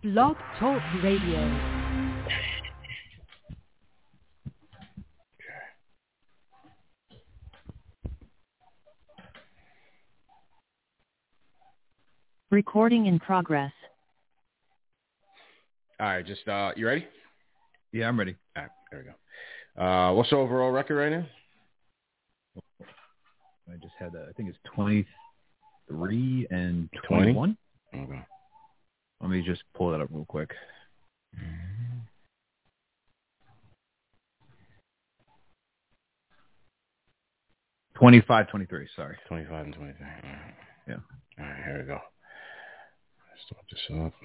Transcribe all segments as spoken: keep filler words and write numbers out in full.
Blog Talk Radio. Recording in progress. All right, just, uh, you ready? Yeah, I'm ready. All right, there we go. Uh, what's the overall record right now? I just had, a, I think it's twenty-three and twenty-one. twenty? Okay. Let me just pull that up real quick. twenty-five, twenty-three, sorry. twenty-five and twenty-three. All right. Yeah. All right, here we go. Start this up.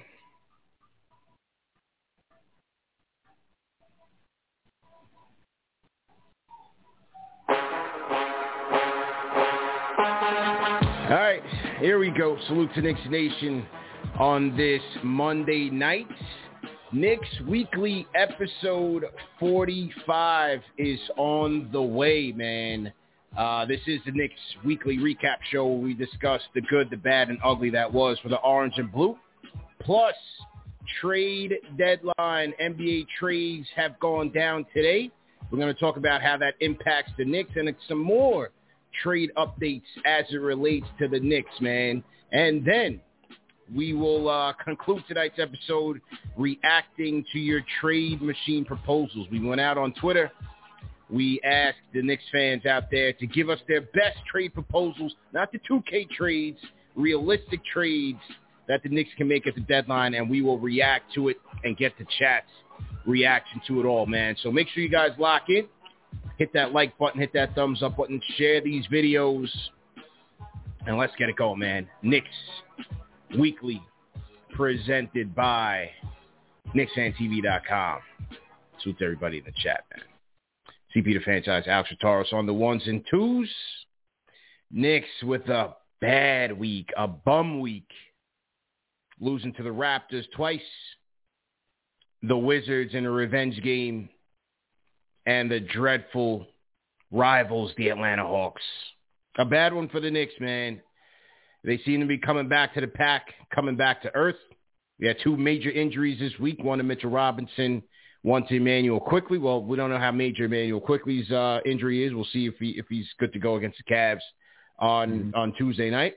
All right, here we go. Salute to Knicks Nation on this Monday night. Knicks Weekly episode forty-five is on the way, man. Uh, this is the Knicks Weekly recap show where we discuss the good, the bad, and ugly that was for the orange and blue. Plus, trade deadline. N B A trades have gone down today. We're going to talk about how that impacts the Knicks and some more trade updates as it relates to the Knicks, man. And then we will uh, conclude tonight's episode reacting to your trade machine proposals. We went out on Twitter. We asked the Knicks fans out there to give us their best trade proposals, not the two K trades, realistic trades that the Knicks can make at the deadline, and we will react to it and get the chat's reaction to it all, man. So make sure you guys lock in. Hit that like button, hit that thumbs up button, share these videos, and let's get it going, man. Knicks Weekly, presented by Knicks Fan T V dot com. Salute to everybody in the chat, man. C P the franchise, Alex Rataros on the ones and twos. Knicks with a bad week, a bum week, losing to the Raptors twice, the Wizards in a revenge game, and the dreadful rivals, the Atlanta Hawks. A bad one for the Knicks, man. They seem to be coming back to the pack, coming back to earth. We had two major injuries this week, one to Mitchell Robinson, one to Emmanuel Quickley. Well, we don't know how major Emmanuel Quickley's uh, injury is. We'll see if he if he's good to go against the Cavs on, mm-hmm. on Tuesday night.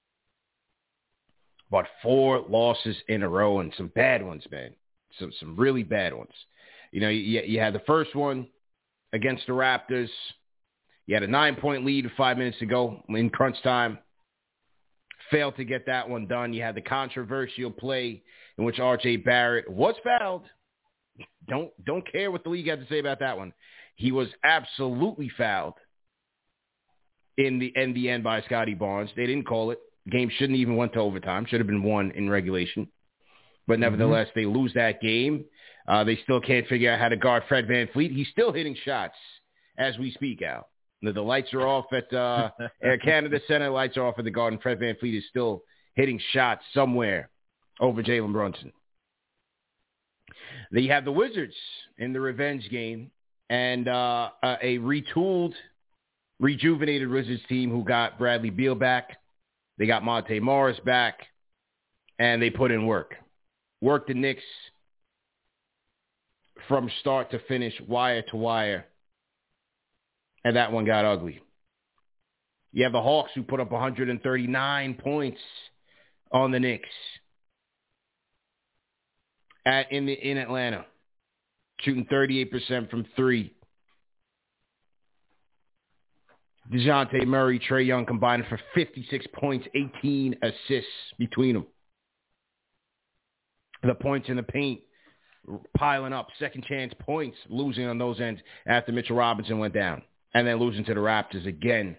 But four losses in a row and some bad ones, man. Some some really bad ones. You know, you, you had the first one against the Raptors. You had a nine-point lead five minutes to go in crunch time. Failed to get that one done. You had the controversial play in which R J Barrett was fouled. Don't don't care what the league had to say about that one. He was absolutely fouled in the in the end by Scotty Barnes. They didn't call it. The game shouldn't even went to overtime. Should have been won in regulation. But nevertheless, mm-hmm. they lose that game. Uh, they still can't figure out how to guard Fred VanVleet. He's still hitting shots as we speak out. The, the lights are off at uh, Air Canada Center. Lights are off at the Garden. Fred VanVleet is still hitting shots somewhere over Jalen Brunson. Then you have the Wizards in the revenge game and uh, a retooled, rejuvenated Wizards team who got Bradley Beal back. They got Monte Morris back, and they put in work. Worked the Knicks from start to finish, wire to wire, and that one got ugly. You have the Hawks who put up one hundred thirty-nine points on the Knicks at in the in Atlanta, shooting thirty-eight percent from three. DeJounte Murray, Trae Young combined for fifty-six points, eighteen assists between them. The points in the paint piling up, second chance points, losing on those ends after Mitchell Robinson went down, and then losing to the Raptors again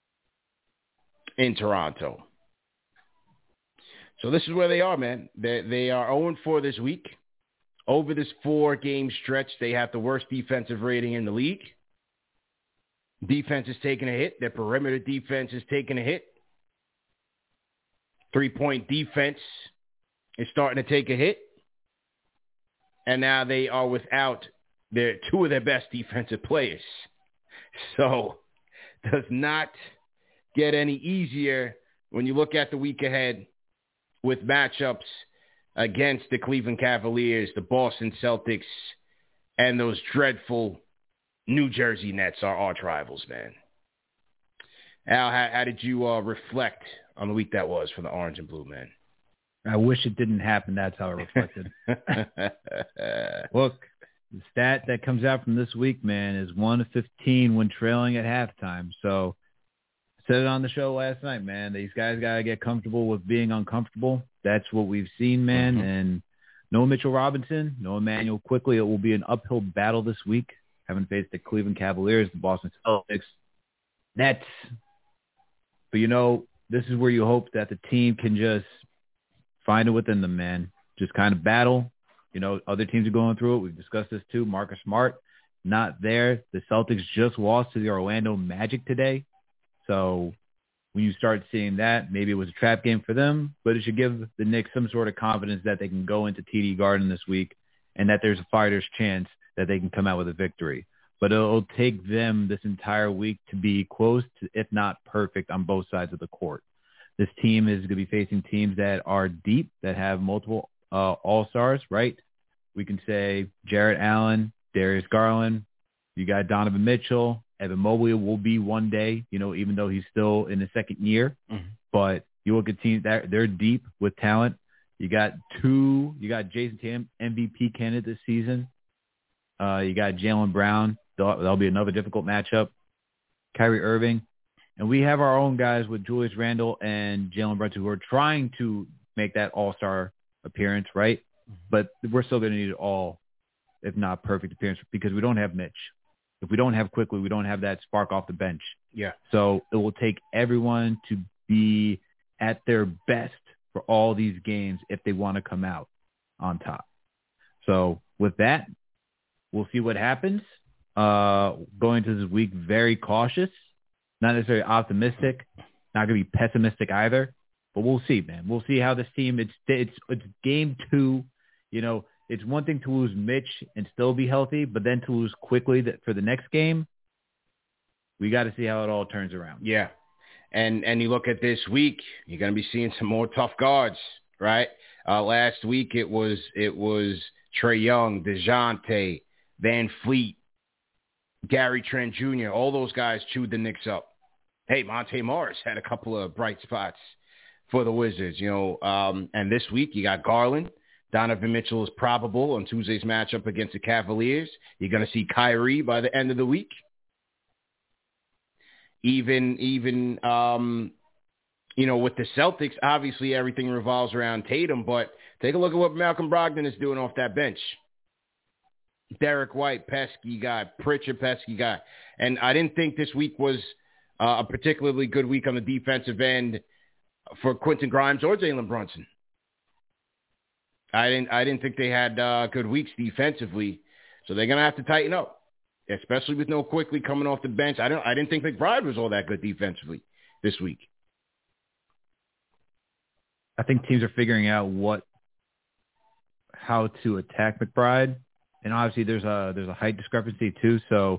in Toronto. So this is where they are, man. They, they are oh and four this week. Over this four-game stretch, they have the worst defensive rating in the league. Defense is taking a hit. Their perimeter defense is taking a hit. Three-point defense is starting to take a hit. And now they are without their two of their best defensive players. So does not get any easier when you look at the week ahead with matchups against the Cleveland Cavaliers, the Boston Celtics, and those dreadful New Jersey Nets, our arch rivals, man. Al, how, how did you uh, reflect on the week that was for the Orange and Blue, man? I wish it didn't happen. That's how it reflected. Look, the stat that comes out from this week, man, is one of fifteen when trailing at halftime. So I said it on the show last night, man. These guys got to get comfortable with being uncomfortable. That's what we've seen, man. Mm-hmm. And no Mitchell Robinson, no Emmanuel Quickley. It will be an uphill battle this week, having faced the Cleveland Cavaliers, the Boston Celtics, Nets. But, you know, this is where you hope that the team can just find it within them, man. Just kind of battle. You know, other teams are going through it. We've discussed this too. Marcus Smart, not there. The Celtics just lost to the Orlando Magic today. So when you start seeing that, maybe it was a trap game for them, but it should give the Knicks some sort of confidence that they can go into T D Garden this week and that there's a fighter's chance that they can come out with a victory. But it'll take them this entire week to be close to, if not perfect, on both sides of the court. This team is going to be facing teams that are deep, that have multiple uh, all-stars, right? We can say Jarrett Allen, Darius Garland. You got Donovan Mitchell. Evan Mobley will be one day, you know, even though he's still in the second year. Mm-hmm. But you look at teams that they're deep with talent. You got two. You got Jason Tatum, M V P candidate this season. Uh, you got Jaylen Brown. That'll, that'll be another difficult matchup. Kyrie Irving. And we have our own guys with Julius Randle and Jalen Brunson who are trying to make that all-star appearance, right? Mm-hmm. But we're still going to need it all, if not perfect appearance, because we don't have Mitch. If we don't have Quickley, we don't have that spark off the bench. Yeah. So it will take everyone to be at their best for all these games if they want to come out on top. So with that, we'll see what happens. Uh, going to this week, very cautious. Not necessarily optimistic, not going to be pessimistic either, but we'll see, man. We'll see how this team, it's, it's, it's game two. You know, it's one thing to lose Mitch and still be healthy, but then to lose Quickley that for the next game, we got to see how it all turns around. Yeah. And, and you look at this week, you're going to be seeing some more tough guards, right? Uh, last week it was, it was Trae Young, DeJounte, Van Fleet, Gary Trent Junior, all those guys chewed the Knicks up. Hey, Monte Morris had a couple of bright spots for the Wizards, you know. Um, and this week you got Garland. Donovan Mitchell is probable on Tuesday's matchup against the Cavaliers. You're going to see Kyrie by the end of the week. Even, even um, you know, with the Celtics, obviously everything revolves around Tatum, but take a look at what Malcolm Brogdon is doing off that bench. Derek White, pesky guy. Pritchard, pesky guy. And I didn't think this week was uh, a particularly good week on the defensive end for Quentin Grimes or Jalen Brunson. I didn't I didn't think they had uh, good weeks defensively, so they're going to have to tighten up, especially with no Quickley coming off the bench. I don't I didn't think McBride was all that good defensively this week. I think teams are figuring out what how to attack McBride. And obviously there's a there's a height discrepancy too, so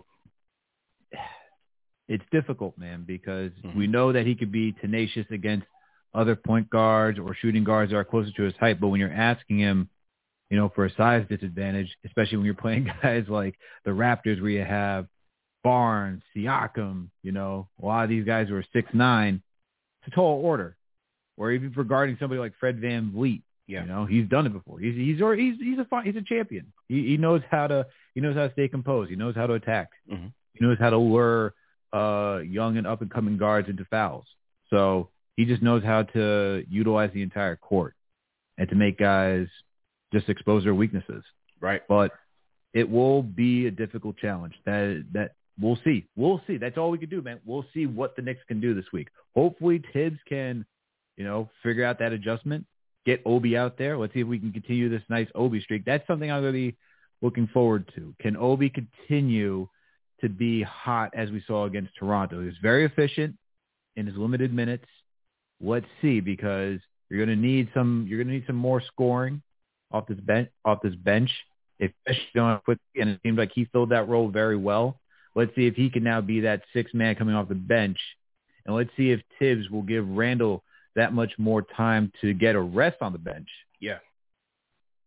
it's difficult, man, because mm-hmm. we know that he could be tenacious against other point guards or shooting guards that are closer to his height. But when you're asking him, you know, for a size disadvantage, especially when you're playing guys like the Raptors where you have Barnes, Siakam, you know, a lot of these guys who are six nine, it's a tall order. Or even regarding somebody like Fred VanVleet. Yeah. You know, he's done it before. He's he's he's he's a he's a champion. He he knows how to he knows how to stay composed. He knows how to attack. Mm-hmm. He knows how to lure uh, young and up and coming guards into fouls. So he just knows how to utilize the entire court and to make guys just expose their weaknesses. Right. But it will be a difficult challenge. That that we'll see. We'll see. That's all we can do, man. We'll see what the Knicks can do this week. Hopefully Tibbs can, you know, figure out that adjustment. Get Obi out there. Let's see if we can continue this nice Obi streak. That's something I'm going to be looking forward to. Can Obi continue to be hot as we saw against Toronto? He was very efficient in his limited minutes. Let's see, because you're going to need some. You're going to need some more scoring off this bench. Off this bench, especially on quick. And it seemed like he filled that role very well. Let's see if he can now be that sixth man coming off the bench, and let's see if Tibbs will give Randle that much more time to get a rest on the bench. Yeah.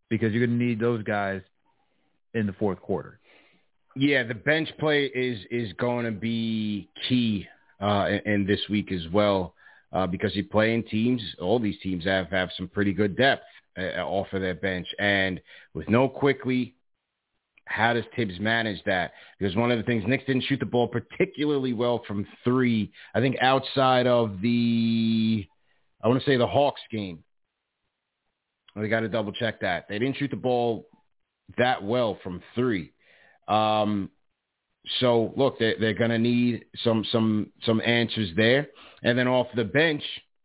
because you're going to need those guys in the fourth quarter. Yeah, the bench play is is going to be key uh, in, in this week as well uh, because you're playing teams. All these teams have, have some pretty good depth uh, off of their bench. And with no Quickly, how does Tibbs manage that? Because one of the things, Knicks didn't shoot the ball particularly well from three. I think outside of the, I want to say the Hawks game. We got to double check that. They didn't shoot the ball that well from three. Um, so look, they're, they're going to need some, some, some answers there. And then off the bench,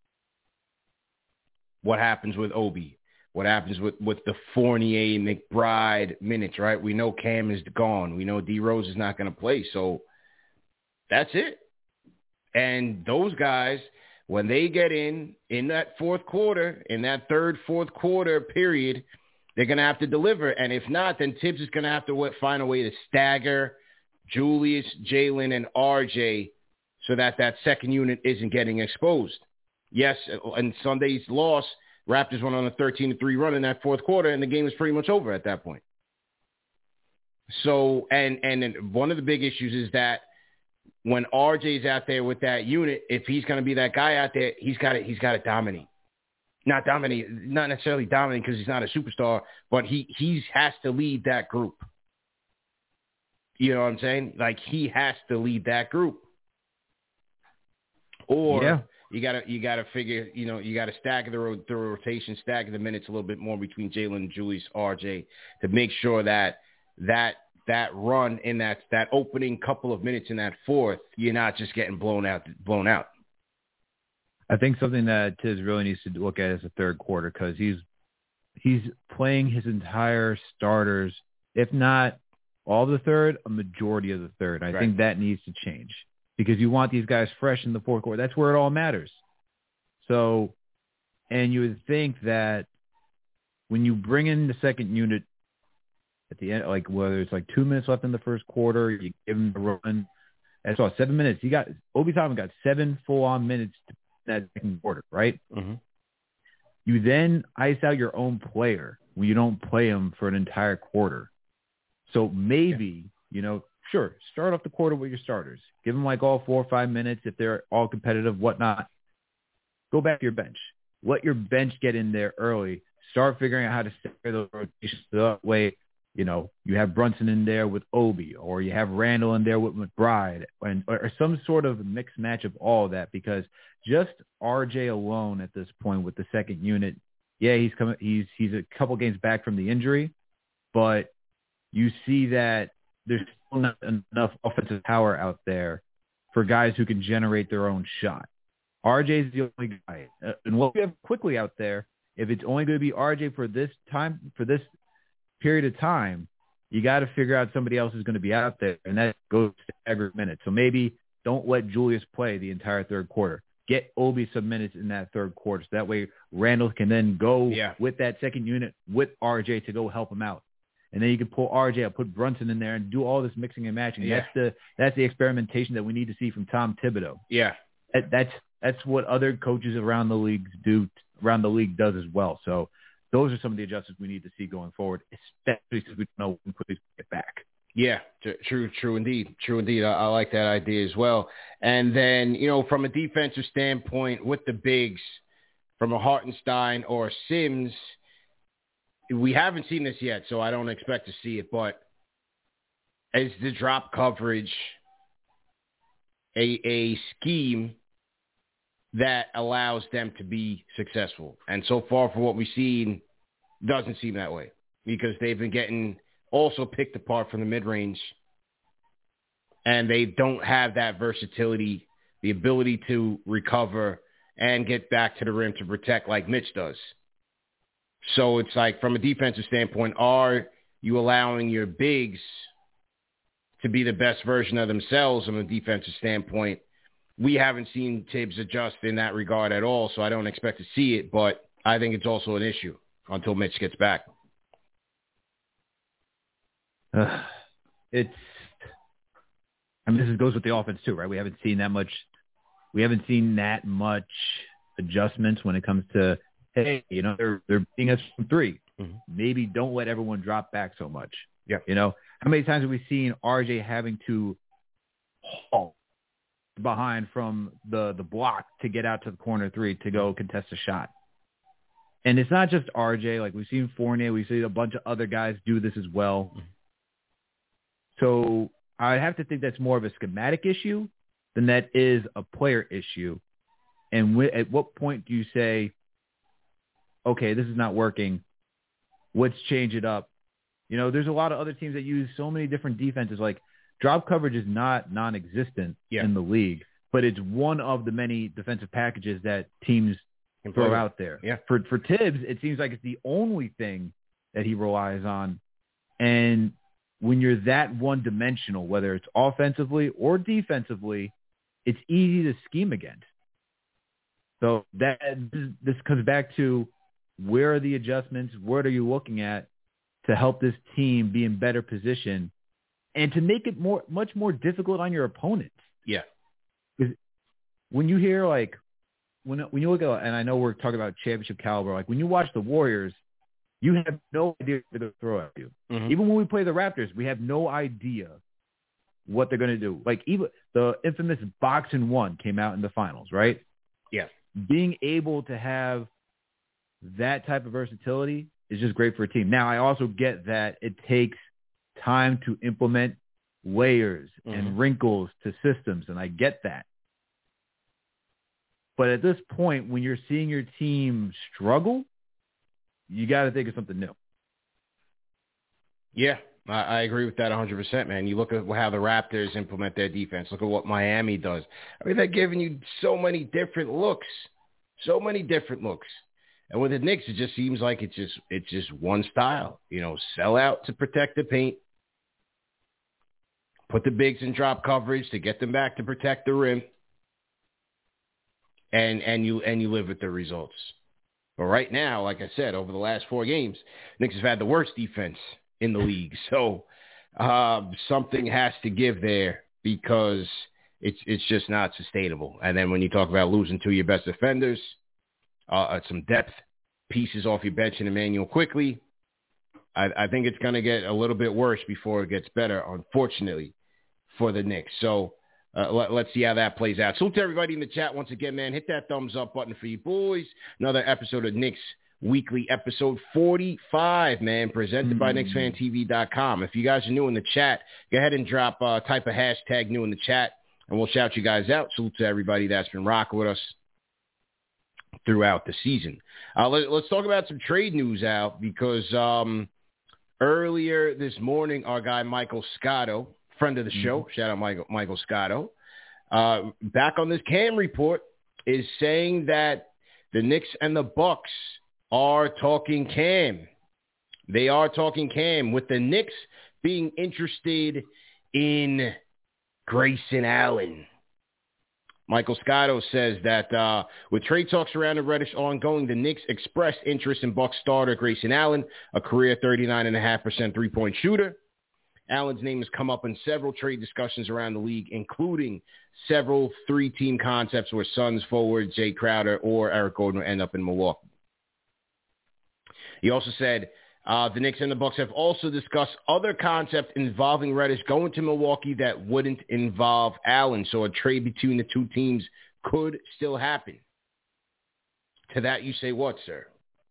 what happens with Obi? What happens with, with the Fournier, McBride minutes, right? We know Cam is gone. We know D Rose is not going to play. So that's it. And those guys, when they get in, in that fourth quarter, in that third, fourth quarter period, they're going to have to deliver. And if not, then Tibbs is going to have to find a way to stagger Julius, Jalen, and R J so that that second unit isn't getting exposed. Yes, and Sunday's loss, Raptors went on a thirteen to three run in that fourth quarter, and the game was pretty much over at that point. So, and and one of the big issues is that when R J's out there with that unit, if he's going to be that guy out there, he's got to he's got to dominate. Not dominate, not necessarily dominate because he's not a superstar, but he he has to lead that group. You know what I'm saying? Like he has to lead that group. Or yeah. you gotta you gotta figure, you know, you gotta stagger the, ro- the rotation, stagger the minutes a little bit more between Jalen, Julius, R J to make sure that that that run in that that opening couple of minutes in that fourth, you're not just getting blown out blown out. I think something that Tibbs really needs to look at is the third quarter because he's he's playing his entire starters, if not all the third, a majority of the third. I Right. think that needs to change because you want these guys fresh in the fourth quarter. That's where it all matters. So, and you would think that when you bring in the second unit at the end, like whether it's like two minutes left in the first quarter, you give him a run. That's all, seven minutes. You got Obi Toppin got seven full-on minutes to that second quarter, right? Mm-hmm. You then ice out your own player when you don't play him for an entire quarter. So maybe, you know, sure, start off the quarter with your starters. Give them like all four or five minutes if they're all competitive, whatnot. Go back to your bench. Let your bench get in there early. Start figuring out how to stagger those rotations that way. You know, you have Brunson in there with Obi, or you have Randall in there with McBride, and or some sort of mixed match of all of that. Because just R J alone at this point with the second unit, yeah, he's coming. He's he's a couple games back from the injury, but you see that there's still not enough offensive power out there for guys who can generate their own shot. R J's the only guy, uh, and what we have Quickly out there. If it's only going to be R J for this time, for this period of time, you got to figure out somebody else is going to be out there, and that goes to aggregate minutes. So maybe don't let Julius play the entire third quarter. Get Obi some minutes in that third quarter, so that way Randall can then go yeah. with that second unit with R J to go help him out. And then you can pull R J out, put Brunson in there, and do all this mixing and matching. Yeah. That's the that's the experimentation that we need to see from Tom Thibodeau. Yeah, that, that's that's what other coaches around the league do. Around the league does as well. So those are some of the adjustments we need to see going forward, especially since we don't know when Quickly get back. Yeah, true, true indeed. True indeed. I, I like that idea as well. And then, you know, from a defensive standpoint with the bigs, from a Hartenstein or a Sims, we haven't seen this yet, so I don't expect to see it. But is the drop coverage a, a scheme that allows them to be successful? And so far, for what we've seen, doesn't seem that way because they've been getting also picked apart from the mid-range, and they don't have that versatility, the ability to recover and get back to the rim to protect like Mitch does. So it's like, from a defensive standpoint, are you allowing your bigs to be the best version of themselves from a defensive standpoint? We haven't seen Tibbs adjust in that regard at all, so I don't expect to see it, but I think it's also an issue until Mitch gets back. Uh, it's, I mean, this goes with the offense too, right? We haven't seen that much, we haven't seen that much adjustments when it comes to hey, you know, they're they're beating us from three. Mm-hmm. Maybe don't let everyone drop back so much. Yeah. You know, how many times have we seen R J having to haul behind from the, the block to get out to the corner three to go contest a shot? And it's not just R J. Like, we've seen Fournier. We've seen a bunch of other guys do this as well. Mm-hmm. So I have to think that's more of a schematic issue than that is a player issue. And wh- at what point do you say, okay, this is not working, let's change it up? You know, there's a lot of other teams that use so many different defenses. Like, drop coverage is not non-existent yeah. in the league, but it's one of the many defensive packages that teams throw out there. Yeah. For for Tibbs, it seems like it's the only thing that he relies on. And when you're that one-dimensional, whether it's offensively or defensively, it's easy to scheme against. So that this comes back to, where are the adjustments? What are you looking at to help this team be in better position and to make it more, much more difficult on your opponents? Yeah. Because when you hear, like, when when you look at, and I know we're talking about championship caliber, like when you watch the Warriors, you have no idea what they're going to throw at you. Mm-hmm. Even when we play the Raptors, we have no idea what they're going to do. Like, even the infamous box and one came out in the finals, right? Yeah. Being able to have that type of versatility is just great for a team. Now, I also get that it takes time to implement layers mm-hmm. and wrinkles to systems, and I get that. But at this point, when you're seeing your team struggle, you got to think of something new. Yeah, I, I agree with that one hundred percent, man. You look at how the Raptors implement their defense. Look at what Miami does. I mean, they're giving you so many different looks, so many different looks. And with the Knicks, it just seems like it's just it's just one style. You know, sell out to protect the paint, put the bigs in drop coverage to get them back to protect the rim, and and you and you live with the results. But right now, like I said, over the last four games, Knicks have had the worst defense in the league. So uh, something has to give there, because it's it's just not sustainable. And then when you talk about losing two of your best defenders, uh, some depth pieces off your bench in Emmanuel Quickley, I, I think it's going to get a little bit worse before it gets better, unfortunately, for the Knicks. So uh, let, let's see how that plays out. Salute to everybody in the chat once again, man. Hit that thumbs up button for you boys. Another episode of Knicks Weekly, episode forty-five, man, presented mm. by Knicks Fan T V dot com. If you guys are new in the chat, go ahead and drop uh, type a hashtag new in the chat, and we'll shout you guys out. Salute to everybody that's been rocking with us throughout the season. Uh, let, let's talk about some trade news out, because um, earlier this morning, our guy Michael Scotto, friend of the show, mm-hmm. shout out Michael, Michael Scotto, uh, back on this Cam report, is saying that the Knicks and the Bucks are talking Cam. They are talking Cam, with the Knicks being interested in Grayson Allen. Michael Scotto says that uh, with trade talks around the Reddish ongoing, the Knicks expressed interest in Bucks starter Grayson Allen, a career thirty-nine point five percent three-point shooter. Allen's name has come up in several trade discussions around the league, including several three-team concepts where Suns forward Jay Crowder or Eric Gordon will end up in Milwaukee. He also said uh, the Knicks and the Bucks have also discussed other concepts involving Reddish going to Milwaukee that wouldn't involve Allen. So a trade between the two teams could still happen. To that you say what, sir?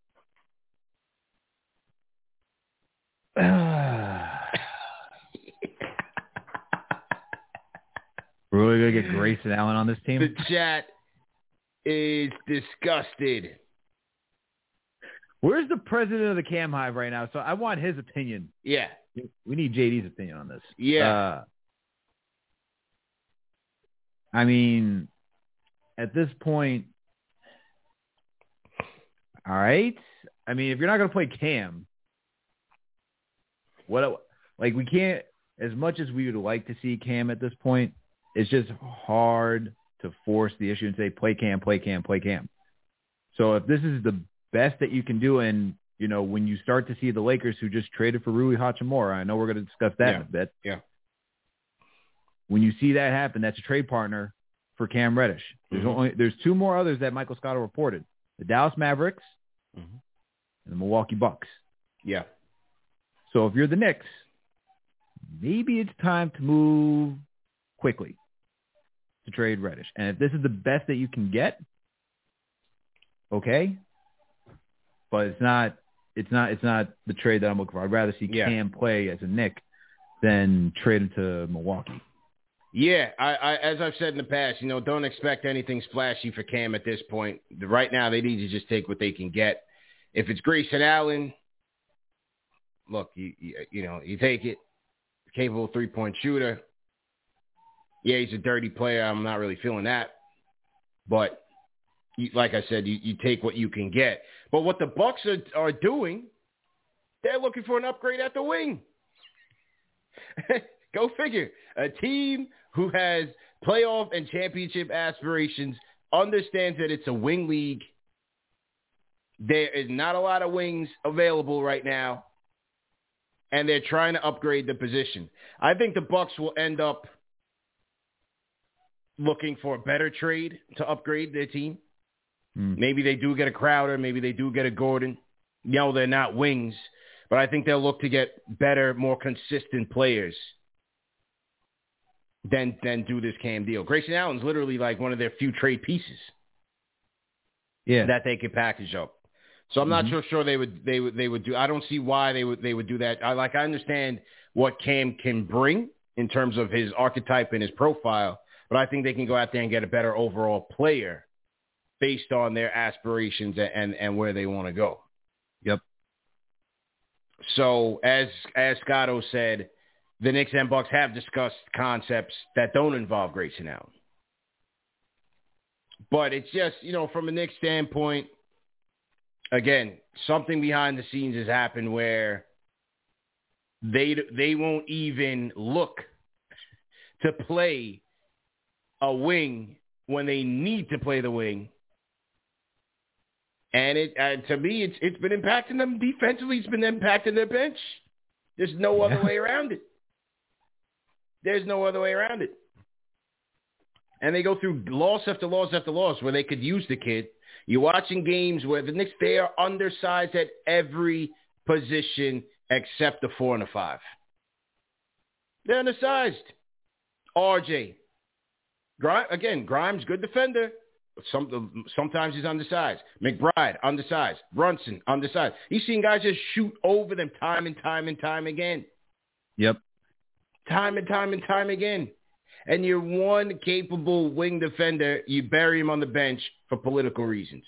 We're really going to get Grayson Allen on this team? The chat is disgusted. Where's the president of the Cam Hive right now? So I want his opinion. Yeah. We need J D's opinion on this. Yeah. Uh, I mean, at this point, all right. I mean, if you're not going to play Cam, what? Like, we can't, as much as we would like to see Cam at this point, it's just hard to force the issue and say, play Cam, play Cam, play Cam. So if this is the best that you can do, and, you know, when you start to see the Lakers, who just traded for Rui Hachimura, I know we're going to discuss that yeah. in a bit. Yeah. When you see that happen, that's a trade partner for Cam Reddish. There's mm-hmm. only there's two more others that Michael Scotto reported: the Dallas Mavericks mm-hmm. and the Milwaukee Bucks. Yeah. So if you're the Knicks, maybe it's time to move quickly to trade Reddish. And if this is the best that you can get, okay. But it's not it's not it's not the trade that I'm looking for. I'd rather see yeah. Cam play as a Knick than trade him to Milwaukee. Yeah, I, I, as I've said in the past, you know, don't expect anything splashy for Cam at this point. Right now, they need to just take what they can get. If it's Grayson Allen, look, you, you, you know, you take it. Capable three-point shooter. Yeah, he's a dirty player. I'm not really feeling that. But you, like I said, you, you take what you can get. But what the Bucks are, are doing, they're looking for an upgrade at the wing. Go figure. A team who has playoff and championship aspirations understands that it's a wing league. There is not a lot of wings available right now, and they're trying to upgrade the position. I think the Bucks will end up looking for a better trade to upgrade their team. Mm. Maybe they do get a Crowder. Maybe they do get a Gordon. You know, they're not wings, but I think they'll look to get better, more consistent players than than do this Cam deal. Grayson Allen's literally like one of their few trade pieces yeah. that they could package up. So I'm not mm-hmm. sure sure they would they would they would do. I don't see why they would they would do that. I like I understand what Cam can bring in terms of his archetype and his profile, but I think they can go out there and get a better overall player based on their aspirations and and, and where they want to go. Yep. So as as Scotto said, the Knicks and Bucks have discussed concepts that don't involve Grayson Allen. But it's just, you know, from a Knicks standpoint, again, something behind the scenes has happened where they they won't even look to play a wing when they need to play the wing. And it uh, to me, it's it's been impacting them defensively. It's been impacting their bench. There's no yeah. other way around it. There's no other way around it. And they go through loss after loss after loss where they could use the kid. You're watching games where the Knicks, they are undersized at every position except the four and the five. They're undersized. R J. Grimes, again, Grimes, good defender. Some, sometimes he's undersized. McBride, undersized. Brunson, undersized. You've seen guys just shoot over them time and time and time again. Yep. Time and time and time again. And you're one capable wing defender, you bury him on the bench for political reasons.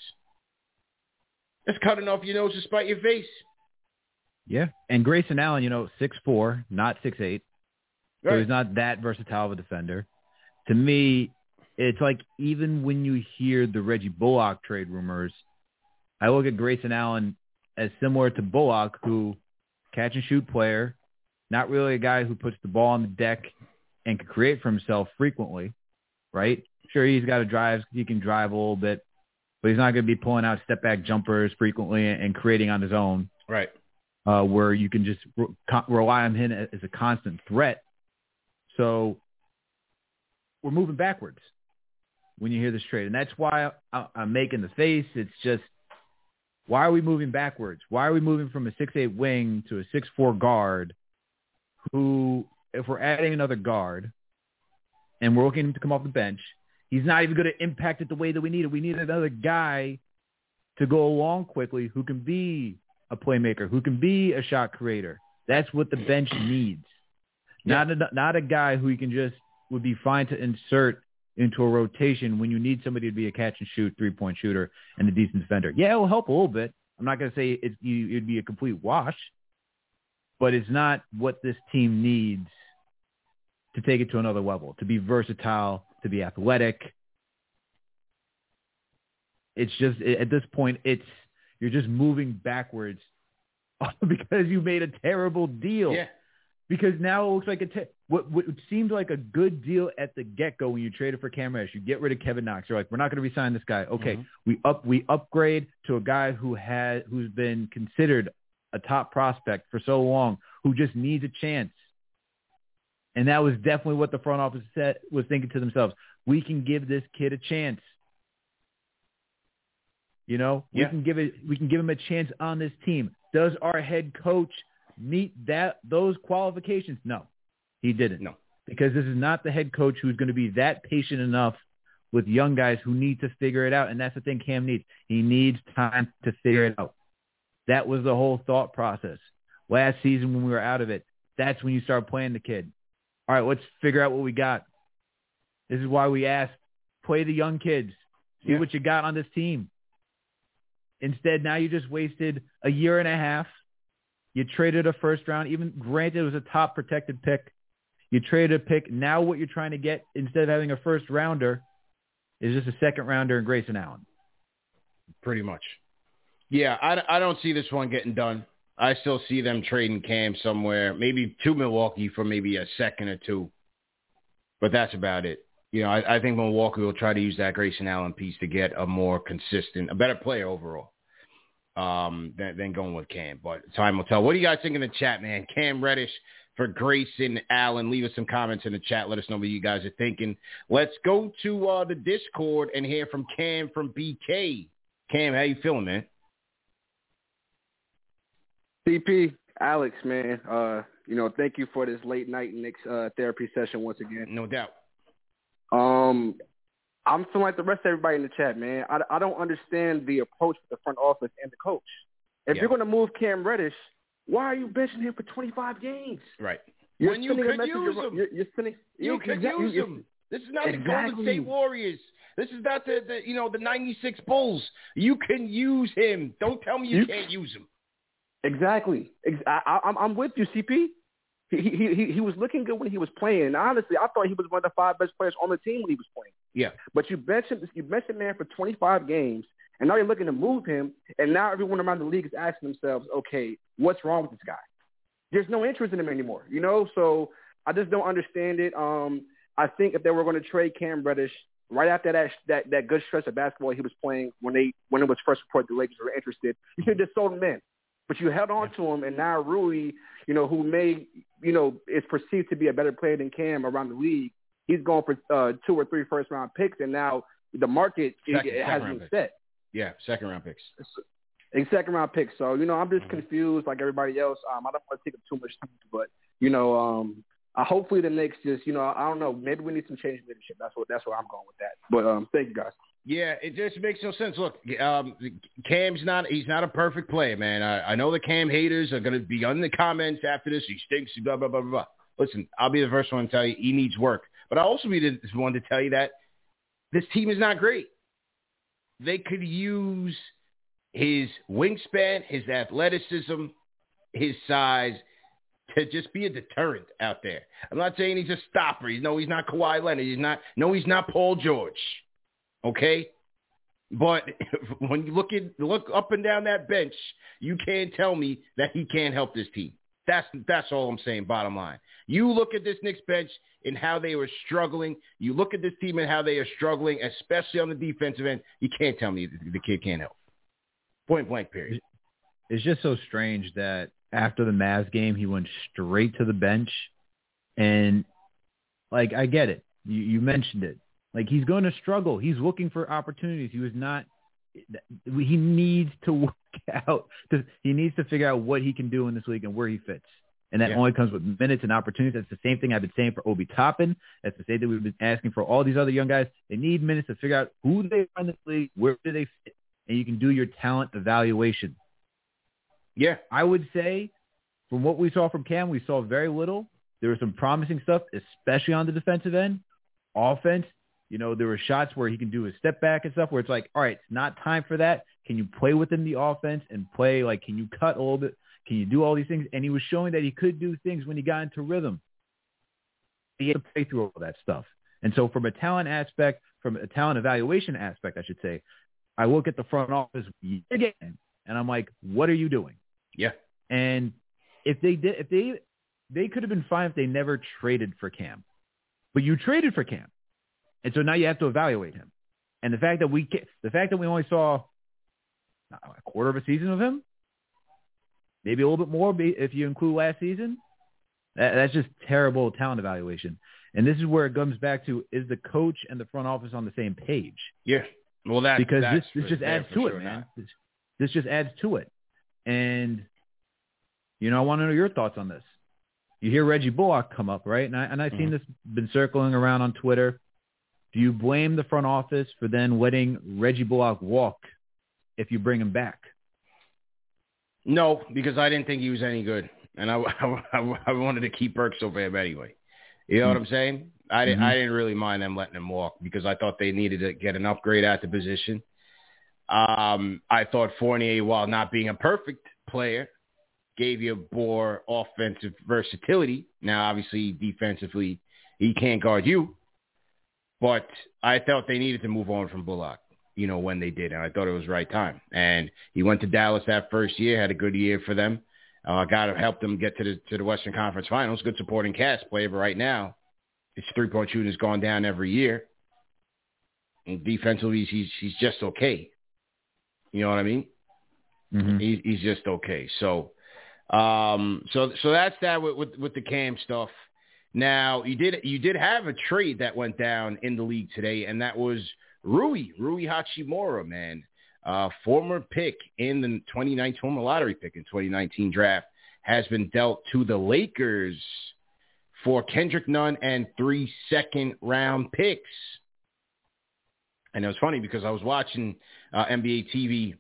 That's cutting off your nose to spite your face. Yeah. And Grayson Allen, you know, six four, not six eight. Right. So he's not that versatile of a defender. To me, it's like even when you hear the Reggie Bullock trade rumors, I look at Grayson Allen as similar to Bullock, who catch and shoot player, not really a guy who puts the ball on the deck and can create for himself frequently, right? Sure, he's got to drive. He can drive a little bit, but he's not going to be pulling out step-back jumpers frequently and creating on his own. Right. Uh, where you can just re- rely on him as a constant threat. So we're moving backwards when you hear this trade. And that's why I, I'm making the face. It's just, why are we moving backwards? Why are we moving from a six eight wing to a six four guard who, if we're adding another guard and we're looking to come off the bench, he's not even going to impact it the way that we need it. We need another guy to go along quickly who can be a playmaker, who can be a shot creator. That's what the bench needs. Yeah. Not a, not a guy who you can just would be fine to insert into a rotation when you need somebody to be a catch and shoot three-point shooter and a decent defender. Yeah, it will help a little bit. I'm not going to say it, you, it'd be a complete wash, but it's not what this team needs to take it to another level, to be versatile, to be athletic. It's just, at this point, it's you're just moving backwards because you made a terrible deal. Yeah. Because now it looks like a te- what, what seemed like a good deal at the get-go when you traded for Cam Reddish. You get rid of Kevin Knox. You're like, we're not going to re-sign this guy. Okay, mm-hmm. we up we upgrade to a guy who had who's been considered a top prospect for so long, who just needs a chance. And that was definitely what the front office said, was thinking to themselves. We can give this kid a chance. You know, we Yeah. can give it. We can give him a chance on this team. Does our head coach meet that those qualifications? No, he didn't. No, because this is not the head coach who's going to be that patient enough with young guys who need to figure it out. And that's the thing Cam needs. He needs time to figure it out. That was the whole thought process. Last season when we were out of it, that's when you start playing the kid. All right, let's figure out what we got. This is why we asked, play the young kids. See yeah. what you got on this team. Instead, now you just wasted a year and a half. You traded a first round, even granted it was a top protected pick. You traded a pick. Now what you're trying to get, instead of having a first rounder, is just a second rounder in Grayson Allen. Pretty much. Yeah, I, I don't see this one getting done. I still see them trading Cam somewhere, maybe to Milwaukee for maybe a second or two. But that's about it. You know, I, I think Milwaukee will try to use that Grayson Allen piece to get a more consistent, a better player overall um, than, than going with Cam. But time will tell. What do you guys think in the chat, man? Cam Reddish for Grayson Allen. Leave us some comments in the chat. Let us know what you guys are thinking. Let's go to uh, the Discord and hear from Cam from B K. Cam, how you feeling, man? C P, Alex, man, uh, you know, thank you for this late night Knicks uh, therapy session once again. No doubt. Um, I'm feeling like the rest of everybody in the chat, man. I, I don't understand the approach with the front office and the coach. If yeah. you're going to move Cam Reddish, why are you benching him for twenty-five games? Right. You're when you could use him. You're, you're sending, you you're, could use him. This is not exactly. the Golden State Warriors. This is not the, the you know the ninety-six Bulls. You can use him. Don't tell me you, you can't use him. Exactly. I, I, I'm with you, C P. He, he he he was looking good when he was playing. Honestly, I thought he was one of the five best players on the team when he was playing. Yeah. But you bench him, you bench him man for twenty-five games, and now you're looking to move him, and now everyone around the league is asking themselves, okay, what's wrong with this guy? There's no interest in him anymore, you know? So I just don't understand it. Um, I think if they were going to trade Cam Reddish right after that that that good stretch of basketball he was playing when they when it was first reported the Lakers were interested, you should have just sold him in. But you held on to him, and now Rui, you know, who may, you know, is perceived to be a better player than Cam around the league, he's going for uh, two or three first-round picks, and now the market second, it, it second hasn't been picks. set. Yeah, second-round picks. A second-round picks. So, you know, I'm just mm-hmm. confused like everybody else. Um, I don't want to take up too much time, but, you know, um, uh, hopefully the Knicks just, you know, I don't know, maybe we need some change in leadership. That's what that's where I'm going with that. But um, thank you, guys. Yeah, it just makes no sense. Look, um, Cam's not he's not a perfect player, man. I, I know the Cam haters are going to be on the comments after this. He stinks, blah, blah, blah, blah, blah. Listen, I'll be the first one to tell you he needs work. But I'll also be the one to tell you that this team is not great. They could use his wingspan, his athleticism, his size to just be a deterrent out there. I'm not saying he's a stopper. No, he's not Kawhi Leonard. He's not. No, he's not Paul George. Okay, but when you look at look up and down that bench, you can't tell me that he can't help this team. That's that's all I'm saying. Bottom line, you look at this Knicks bench and how they were struggling. You look at this team and how they are struggling, especially on the defensive end. You can't tell me the kid can't help. Point blank. Period. It's just so strange that after the Mavs game, he went straight to the bench, and like I get it. You, you mentioned it. Like, he's going to struggle. He's looking for opportunities. He was not – he needs to work out. To, he needs to figure out what he can do in this league and where he fits. And that yeah. only comes with minutes and opportunities. That's the same thing I've been saying for Obi Toppin. That's the same thing we've been asking for all these other young guys. They need minutes to figure out who they are in this league, where do they fit, and you can do your talent evaluation. Yeah. I would say from what we saw from Cam, we saw very little. There was some promising stuff, especially on the defensive end. Offense. You know, there were shots where he can do a step back and stuff where it's like, all right, it's not time for that. Can you play within the offense and play, like, can you cut a little bit? Can you do all these things? And he was showing that he could do things when he got into rhythm. He had to play through all that stuff. And so from a talent aspect, from a talent evaluation aspect, I should say, I look at the front office again, and I'm like, what are you doing? Yeah. And if they did, if they, they could have been fine if they never traded for Cam. But you traded for Cam. And so now you have to evaluate him. And the fact that we the fact that we only saw a quarter of a season of him, maybe a little bit more if you include last season, that, that's just terrible talent evaluation. And this is where it comes back to, is the coach and the front office on the same page? Yeah. Well, that because that's this, this just adds to sure it, man. Not. This, this just adds to it. And, you know, I want to know your thoughts on this. You hear Reggie Bullock come up, right? And, I, and I've mm-hmm. seen this been circling around on Twitter. Do you blame the front office for then letting Reggie Bullock walk if you bring him back? No, because I didn't think he was any good. And I, I, I wanted to keep Burks over him anyway. You know mm-hmm. what I'm saying? I, didn't, mm-hmm. I didn't really mind them letting him walk because I thought they needed to get an upgrade at the position. Um, I thought Fournier, while not being a perfect player, gave you more offensive versatility. Now, obviously, defensively, he can't guard you. But I thought they needed to move on from Bullock, you know, when they did. And I thought it was the right time. And he went to Dallas that first year, had a good year for them. Uh, got to help them get to the to the Western Conference Finals. Good supporting cast player, but right now, his three-point shooting has gone down every year. And defensively, he's he's just okay. You know what I mean? Mm-hmm. He, he's just okay. So, um, so so that's that with, with with the Cam stuff. Now you did you did have a trade that went down in the league today, and that was Rui Rui Hachimura, man, uh, former pick in the twenty nineteen former lottery pick in twenty nineteen draft, has been dealt to the Lakers for Kendrick Nunn and three second round picks. And it was funny because I was watching uh, N B A T V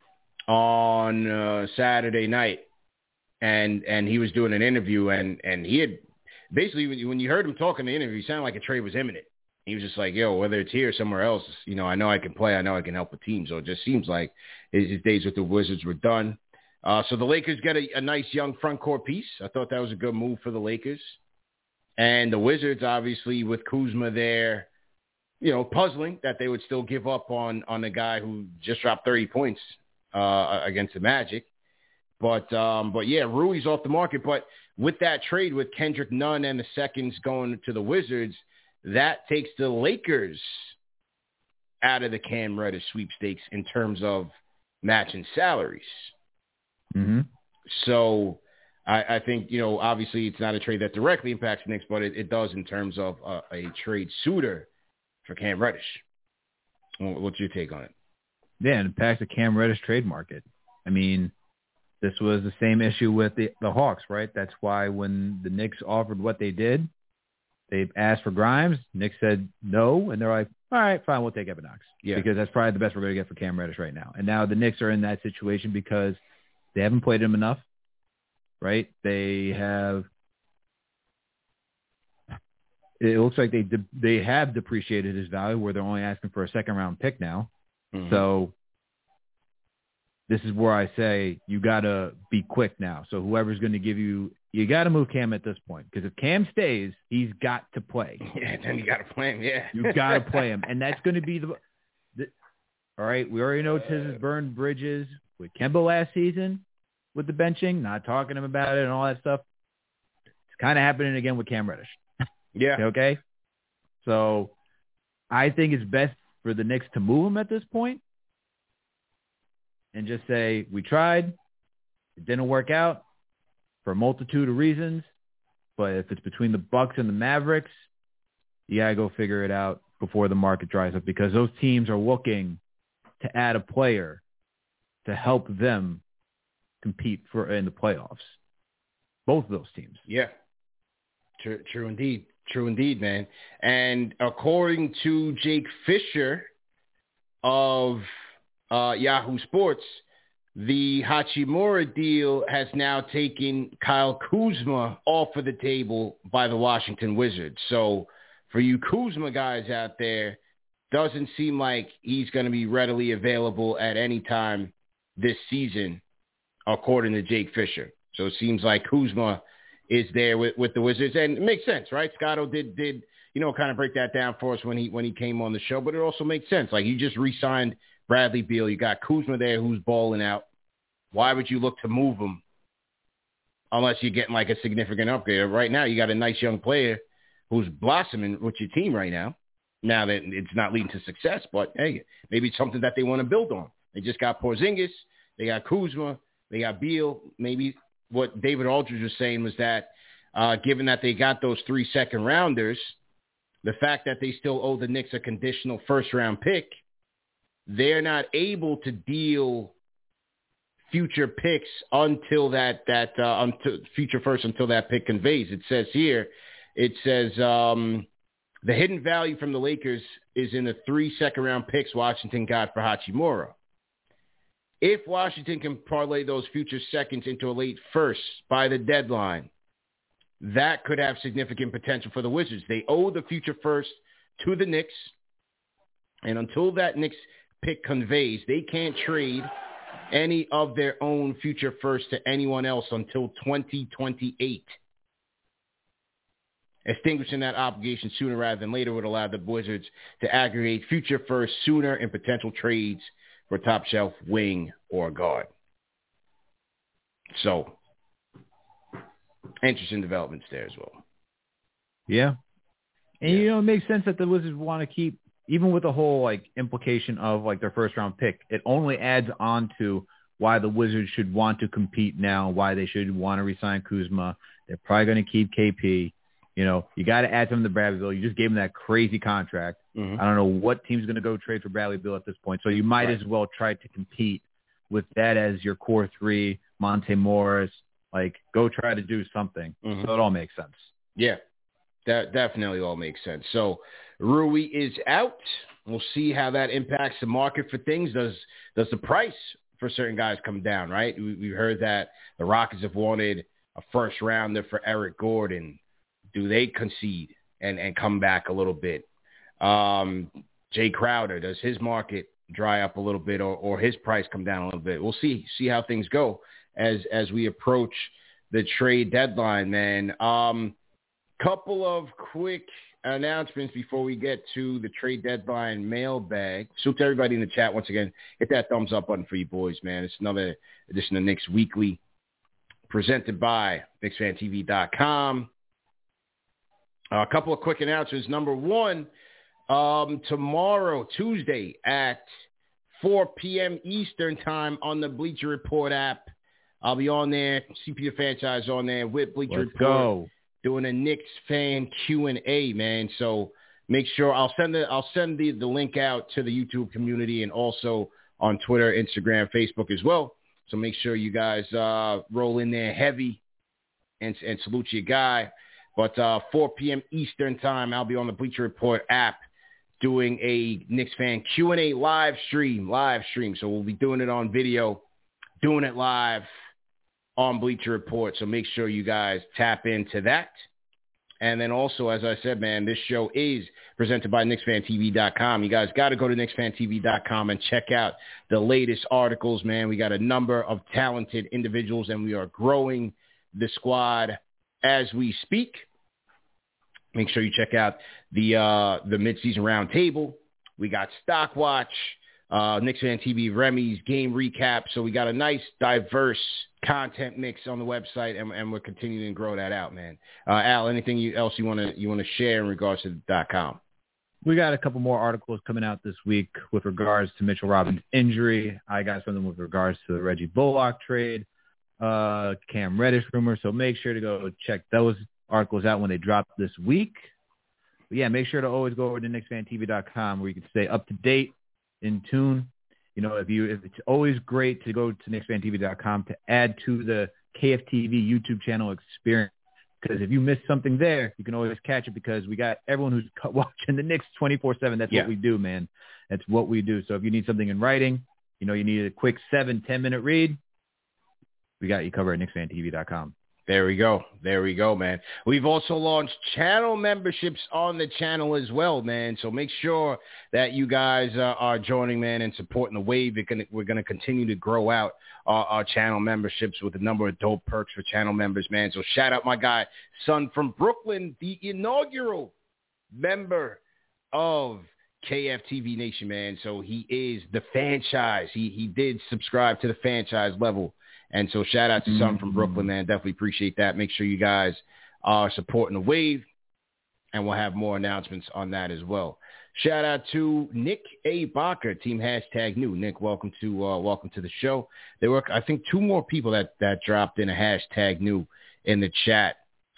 on uh, Saturday night, and and he was doing an interview, and, and he had basically, when you heard him talk in the interview, he sounded like a trade was imminent. He was just like, yo, whether it's here or somewhere else, you know, I know I can play. I know I can help a team. So it just seems like his, his days with the Wizards were done. Uh, so the Lakers get a, a nice young front court piece. I thought that was a good move for the Lakers. And the Wizards, obviously, with Kuzma there, you know, puzzling that they would still give up on, on a guy who just dropped thirty points uh, against the Magic. But, um, but yeah, Rui's off the market. But with that trade with Kendrick Nunn and the seconds going to the Wizards, that takes the Lakers out of the Cam Reddish sweepstakes in terms of matching salaries. Mm-hmm. So I, I think, you know, obviously it's not a trade that directly impacts the Knicks, but it, it does in terms of uh, a trade suitor for Cam Reddish. What's your take on it? Yeah, it impacts the Cam Reddish trade market. I mean, this was the same issue with the, the Hawks, right? That's why when the Knicks offered what they did, they asked for Grimes. Knicks said no, and they're like, all right, fine, we'll take Evan Knox. Yeah. Because that's probably the best we're going to get for Cam Reddish right now. And now the Knicks are in that situation because they haven't played him enough, right? They have – it looks like they de- they have depreciated his value where they're only asking for a second-round pick now. Mm-hmm. So this is where I say you got to be quick now. So whoever's going to give you – you got to move Cam at this point because if Cam stays, he's got to play. Yeah, then you got to play him, yeah. You got to play him. And that's going to be the, the – all right, we already know Tiz has burned bridges with Kemba last season with the benching, not talking to him about it and all that stuff. It's kind of happening again with Cam Reddish. Yeah. Okay? So I think it's best for the Knicks to move him at this point and just say, we tried. It didn't work out for a multitude of reasons. But if it's between the Bucks and the Mavericks, you got to go figure it out before the market dries up because those teams are looking to add a player to help them compete for in the playoffs. Both of those teams. Yeah. True, true indeed. True indeed, man. And according to Jake Fisher of uh, Yahoo Sports, the Hachimura deal has now taken Kyle Kuzma off of the table by the Washington Wizards. So for you Kuzma guys out there, doesn't seem like he's going to be readily available at any time this season, according to Jake Fisher. So it seems like Kuzma is there with, with the Wizards. And it makes sense, right? Scotto did, did, you know, kind of break that down for us when he when he came on the show. But it also makes sense. Like, you just re-signed Bradley Beal. You got Kuzma there who's balling out. Why would you look to move him unless you're getting, like, a significant upgrade? Right now, you got a nice young player who's blossoming with your team right now. Now that it's not leading to success, but, hey, maybe it's something that they want to build on. They just got Porzingis. They got Kuzma. They got Beal. Maybe what David Aldridge was saying was that uh, given that they got those three second rounders, the fact that they still owe the Knicks a conditional first round pick they're not able to deal future picks until that, that uh, until future first until that pick conveys. It says here, it says um, the hidden value from the Lakers is in the three second-round picks Washington got for Hachimura. If Washington can parlay those future seconds into a late first by the deadline, that could have significant potential for the Wizards. They owe the future first to the Knicks, and until that Knicks pick conveys, they can't trade any of their own future first to anyone else until twenty twenty-eight. Extinguishing that obligation sooner rather than later would allow the Wizards to aggregate future first sooner in potential trades for top shelf wing or guard. So, interesting developments there as well. Yeah. And, yeah. you know, it makes sense that the Wizards want to keep, even with the whole, like, implication of, like, their first-round pick, it only adds on to why the Wizards should want to compete now, why they should want to re-sign Kuzma. They're probably going to keep K P. You know, you got to add something to Bradley Beal. You just gave him that crazy contract. Mm-hmm. I don't know what team's going to go trade for Bradley Beal at this point. So you might right. as well try to compete with that as your core three, Monte Morris. Like, go try to do something. Mm-hmm. So it all makes sense. Yeah, that definitely all makes sense. So Rui is out. We'll see how that impacts the market for things. Does does the price for certain guys come down, right? We, we heard that the Rockets have wanted a first rounder for Eric Gordon. Do they concede and, and come back a little bit? Um, Jay Crowder, does his market dry up a little bit or, or his price come down a little bit? We'll see see how things go as as we approach the trade deadline, man. Um, couple of quick announcements before we get to the trade deadline mailbag. So to everybody in the chat, once again, hit that thumbs up button for you boys, man. It's another edition of Knicks Weekly presented by Knicks Fan T V dot com. A couple of quick announcements. Number one, um, tomorrow, Tuesday, at four p.m. Eastern time on the Bleacher Report app, I'll be on there, C P U franchise on there with Bleacher Let's Report, go. doing a Knicks fan Q and A, man. So make sure I'll send the I'll send the, the link out to the YouTube community and also on Twitter, Instagram, Facebook as well. So make sure you guys uh, roll in there heavy and and salute your guy. But uh, four p.m. Eastern time, I'll be on the Bleacher Report app doing a Knicks fan Q and A live stream, live stream. So we'll be doing it on video, doing it live on Bleacher Report. So make sure you guys tap into that. And then also, as I said, man, this show is presented by Knicks Fan T V dot com. You guys got to go to Knicks Fan T V dot com and check out the latest articles, man. We got a number of talented individuals, and we are growing the squad as we speak. Make sure you check out the uh, the midseason roundtable. We got Stock Watch, uh, Knicks Fan T V, Remy's game recap. So we got a nice, diverse content mix on the website, and, and we're continuing to grow that out, man. Uh, Al, anything you, else you want to you want to share in regards to the .com? We got a couple more articles coming out this week with regards to Mitchell Robbins' injury. I got some of them with regards to the Reggie Bullock trade, uh, Cam Reddish rumor. So make sure to go check those articles out when they drop this week. But yeah, make sure to always go over to Knicks Fan T V dot com where you can stay up to date, in tune. You know, if you, if it's always great to go to Knicks Fan T V dot com to add to the K F T V YouTube channel experience. Because if you miss something there, you can always catch it because we got everyone who's watching the Knicks twenty-four seven. That's yeah. what we do, man. That's what we do. So if you need something in writing, you know, you need a quick seven, ten minute read, we got you covered at Knicks Fan T V dot com. There we go. There we go, man. We've also launched channel memberships on the channel as well, man. So make sure that you guys uh, are joining, man, and supporting the wave. We're going to continue to grow out our, our channel memberships with a number of dope perks for channel members, man. So shout out my guy, Son from Brooklyn, the inaugural member of K F T V Nation, man. So he is the franchise. He, he did subscribe to the franchise level. And so shout out to Son from Brooklyn, man. Definitely appreciate that. Make sure you guys are supporting the wave, and we'll have more announcements on that as well. Shout out to Nick A. Bacher, team hashtag new. Nick, welcome to uh, welcome to the show. There were, I think, two more people that, that dropped in a hashtag new in the chat.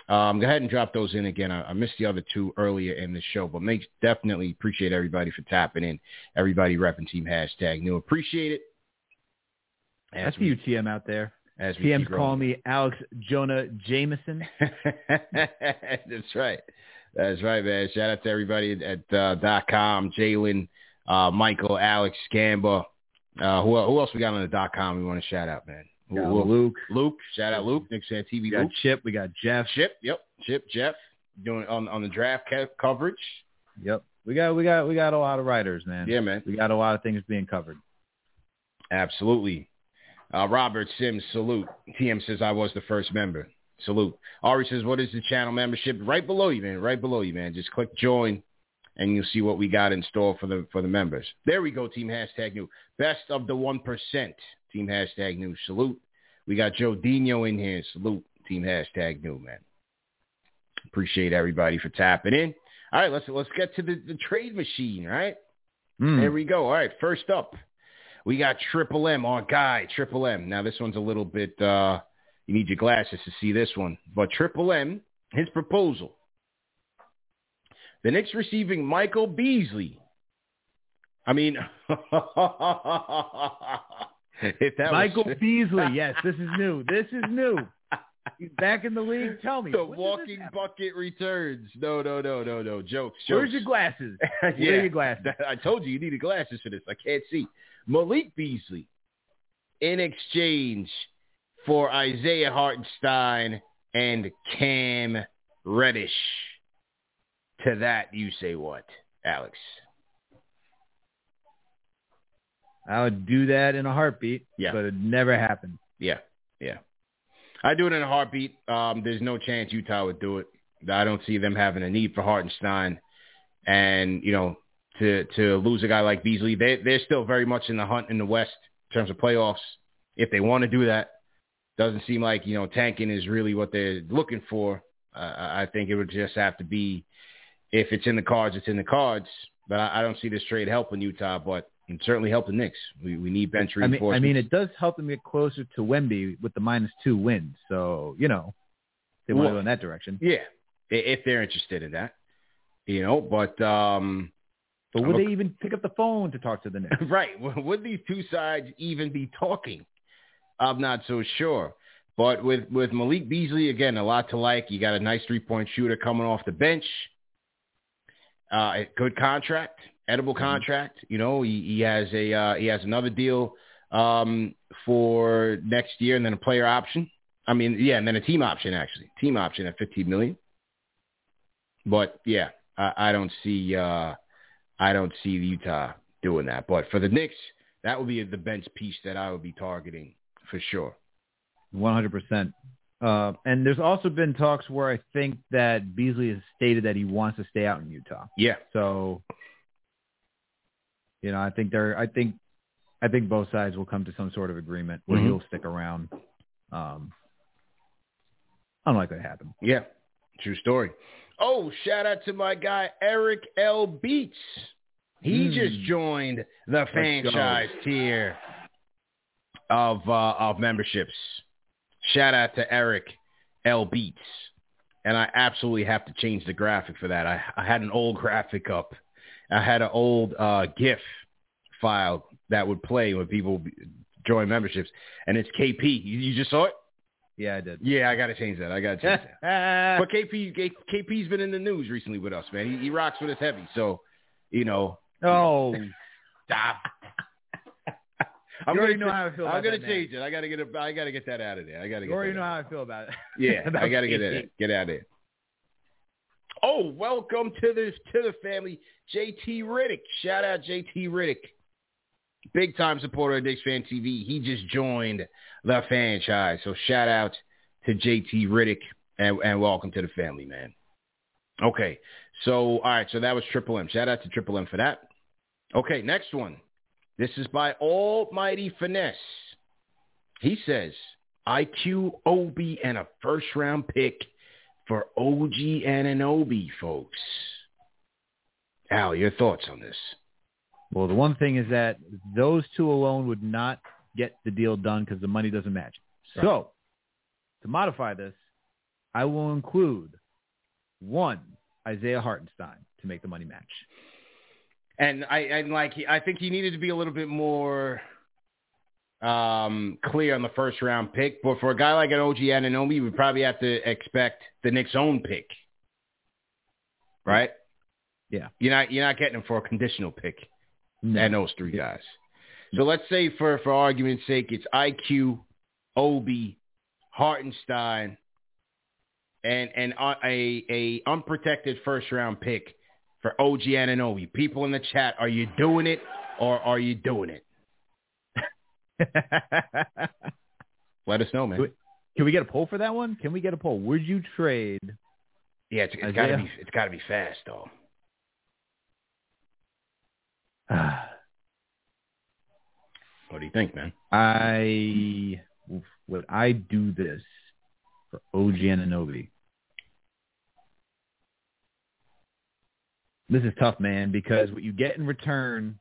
Um, go ahead and drop those in again. I, I missed the other two earlier in the show, but make definitely appreciate everybody for tapping in. Everybody repping Team Hashtag New. Appreciate it. As I see we, you, T M, out there. As T M's calling me Alex Jonah Jameson. That's right. That's right, man. Shout out to everybody at uh, dot com, Jalen, uh, Michael, Alex, Scamba. Uh, who, who else we got on the dot com we want to shout out, man? Got Luke. Luke. Shout out Luke. Knicks Fan T V. We got Luke. Chip. We got Jeff. Chip. Yep. Chip. Jeff doing on on the draft ca- coverage. Yep. We got we got we got a lot of writers, man. Yeah, man. We got a lot of things being covered. Absolutely. Uh, Robert Sims, salute. T M says I was the first member. Salute. Ari says, what is the channel membership? Right below you, man. Right below you, man. Just click join, and you'll see what we got in store for the for the members. There we go. Team Hashtag New. Best of the one percent. Team Hashtag New. Salute. We got Joe Dino in here. Salute. Team Hashtag New, man. Appreciate everybody for tapping in. All right, let's let's get to the, the trade machine, right? Mm. There we go. All right, first up, we got Triple M, our guy, Triple M. Now, this one's a little bit, uh, you need your glasses to see this one. But Triple M, his proposal. The Knicks receiving Michael Beasley. I mean, if that Michael was... Beasley, yes, this is new. This is new. He's back in the league. Tell me. The walking bucket returns. No, no, no, no, no. Jokes. jokes. Where's your glasses? yeah. Where are your glasses? I told you, you needed glasses for this. I can't see. Malik Beasley in exchange for Isaiah Hartenstein and Cam Reddish. To that, you say what, Alex? I would do that in a heartbeat, yeah. but it never happened. Yeah, yeah. I do it in a heartbeat. Um, there's no chance Utah would do it. I don't see them having a need for Hartenstein. And, you know, to to lose a guy like Beasley, they, they're still very much in the hunt in the West in terms of playoffs. If they want to do that, doesn't seem like, you know, tanking is really what they're looking for. Uh, I think it would just have to be, if it's in the cards, it's in the cards. But I, I don't see this trade helping Utah, but it certainly help the Knicks. We we need bench reinforcements. I mean, I mean, it does help them get closer to Wemby with the minus two wins. So, you know, they want well, to go in that direction. Yeah, if they're interested in that, you know. But um, but would I'm they a, even pick up the phone to talk to the Knicks? Right. Would these two sides even be talking? I'm not so sure. But with, with Malik Beasley, again, a lot to like. You got a nice three-point shooter coming off the bench. Uh, a good contract. Edible contract, you know, he, he has a uh, he has another deal um, for next year, and then a player option. I mean, yeah, and then a team option actually, team option at fifteen million. But yeah, I, I don't see uh, I don't see Utah doing that. But for the Knicks, that would be the bench piece that I would be targeting for sure. One hundred percent. And there's also been talks where I think that Beasley has stated that he wants to stay out in Utah. Yeah. So. You know, I think they're. I think, I think both sides will come to some sort of agreement where mm-hmm. he'll stick around. Um, unlikely to happen. Yeah, true story. Oh, shout out to my guy Eric L. Beats. He mm. just joined the franchise tier of uh, of memberships. Shout out to Eric L. Beats, and I absolutely have to change the graphic for that. I, I had an old graphic up. I had an old uh, GIF file that would play when people join memberships, and it's K P. You, you just saw it? Yeah, I did. Yeah, I got to change that. I got to change that. But K P, K, KP's been in the news recently with us, man. He, he rocks with us heavy, so, you know. Oh. Stop. I'm you already know how I feel about I'm gonna that, change man. it. I gotta get it. I gotta get that out of there. I gotta get. You already that know out. how I feel about it. Yeah, about I gotta K P. get it. Get out of there. Oh, welcome to the to the family, J T Riddick. Shout out J T Riddick, big time supporter of Knicks Fan T V. He just joined the franchise, so shout out to J T Riddick and, and welcome to the family, man. Okay, so all right, so that was Triple M. Shout out to Triple M for that. Okay, next one. This is by Almighty Finesse. He says I Q, Obi, and a first round pick for O G Anunoby, folks. Al, your thoughts on this? Well, the one thing is that those two alone would not get the deal done because the money doesn't match. Right. So, to modify this, I will include one Isaiah Hartenstein to make the money match. And I and like I think he needed to be a little bit more um, clear on the first round pick. But for a guy like an O G Anunoby, we probably have to expect the Knicks' own pick, right? Yeah, you're not you're not getting him for a conditional pick. No. And those three guys. So let's say for for argument's sake, it's I Q, Obi, Hartenstein, and and a a unprotected first round pick for O G Anunoby. People in the chat, are you doing it or are you doing it? Let us know, man. Can we, can we get a poll for that one? Can we get a poll? Would you trade? Yeah, it's, it's got to be it's got to be fast though. What do you think, man? I would I do this for O G Anunoby? This is tough, man, because what you get in return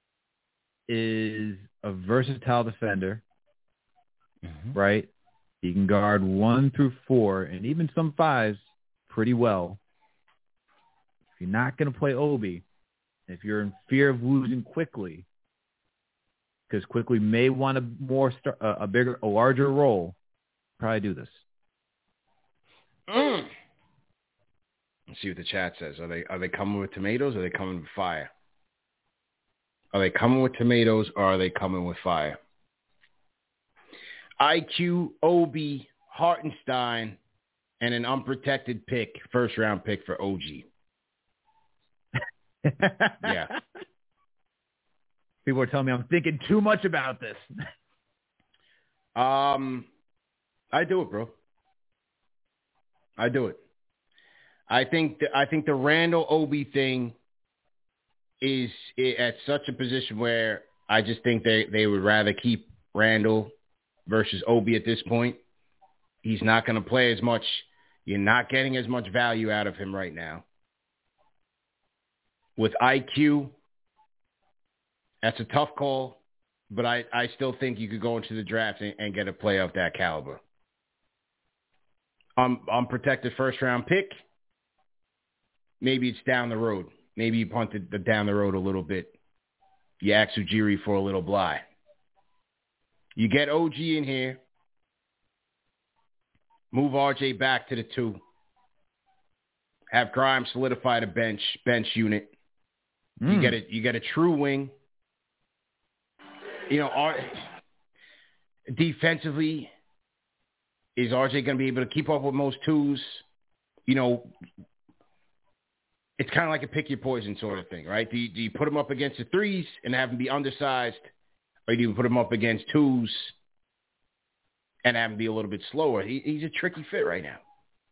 is a versatile defender, mm-hmm. right? He can guard one through four and even some fives pretty well. If you're not going to play Obi, if you're in fear of losing quickly, because quickly may want a more star, a, a bigger, a larger role, probably do this. Mm. Let's see what the chat says. Are they are they coming with tomatoes or are they coming with fire? Are they coming with tomatoes or are they coming with fire? I Q, Obi, Hartenstein, and an unprotected pick, first round pick for O G. Yeah. People are telling me I'm thinking too much about this. um, I do it, bro. I do it. I think the, I think the Randall Obi thing is at such a position where I just think they, they would rather keep Randall versus Obi at this point. He's not going to play as much. You're not getting as much value out of him right now. With I Q, that's a tough call, but I, I still think you could go into the draft and, and get a player of that caliber. Um, unprotected first-round pick, maybe it's down the road. Maybe you punted the down the road a little bit. You ask Ujiri for a little Bly. You get O G in here, move R J back to the two, have Grimes solidify the bench bench unit. Mm. You get a you get a true wing. You know, R- defensively, is R J going to be able to keep up with most twos? You know, it's kind of like a pick your poison sort of thing, right? Do you, do you put him up against the threes and have him be undersized, or do you put him up against twos and have him be a little bit slower? He, he's a tricky fit right now.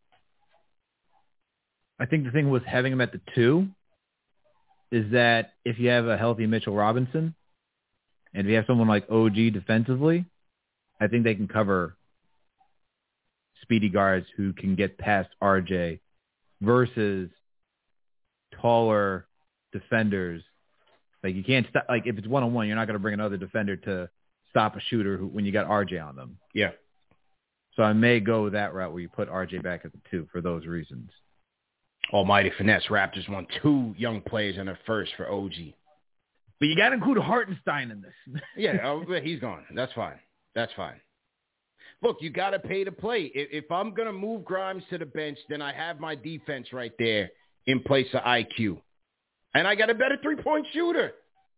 I think the thing with having him at the two is that if you have a healthy Mitchell Robinson and if you have someone like O G defensively, I think they can cover speedy guards who can get past R J versus taller defenders. Like you can't stop. Like if it's one on one, you're not going to bring another defender to stop a shooter who, when you got R J on them. Yeah. So I may go that route where you put R J back at the two for those reasons. Almighty finesse. Raptors won two young players in their first for O G. But you got to include Hartenstein in this. Yeah, oh, he's gone. That's fine. That's fine. Look, you got to pay to play. If, if I'm going to move Grimes to the bench, then I have my defense right there in place of I Q. And I got a better three-point shooter.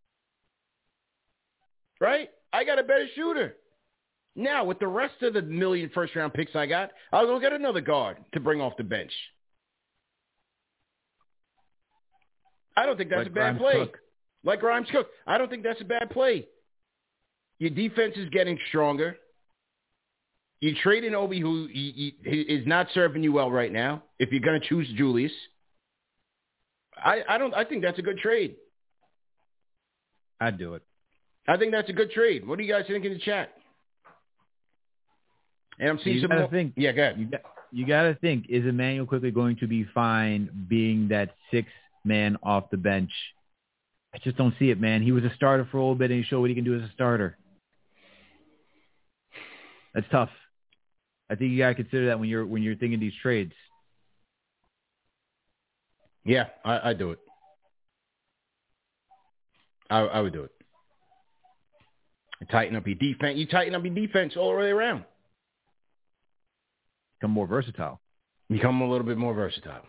Right? I got a better shooter. Now, with the rest of the million first-round picks I got, I'll go get another guard to bring off the bench. I don't think that's like a bad Grimes play. Cook. Like Grimes Cook. I don't think that's a bad play. Your defense is getting stronger. You trade in Obi, who he, he, is not serving you well right now. If you're going to choose Julius, I, I don't. I think that's a good trade. I'd do it. I think that's a good trade. What do you guys think in the chat? And I'm seeing you some gotta more. Think, yeah, go ahead. You got, you got to think: is Immanuel Quickley going to be fine being that sixth man off the bench? I just don't see it, man. He was a starter for a little bit, and he showed what he can do as a starter. That's tough. I think you gotta consider that when you're when you're thinking these trades. Yeah, I, I do it. I, I would do it. Tighten up your defense. You tighten up your defense all the way around. Become more versatile. Become a little bit more versatile.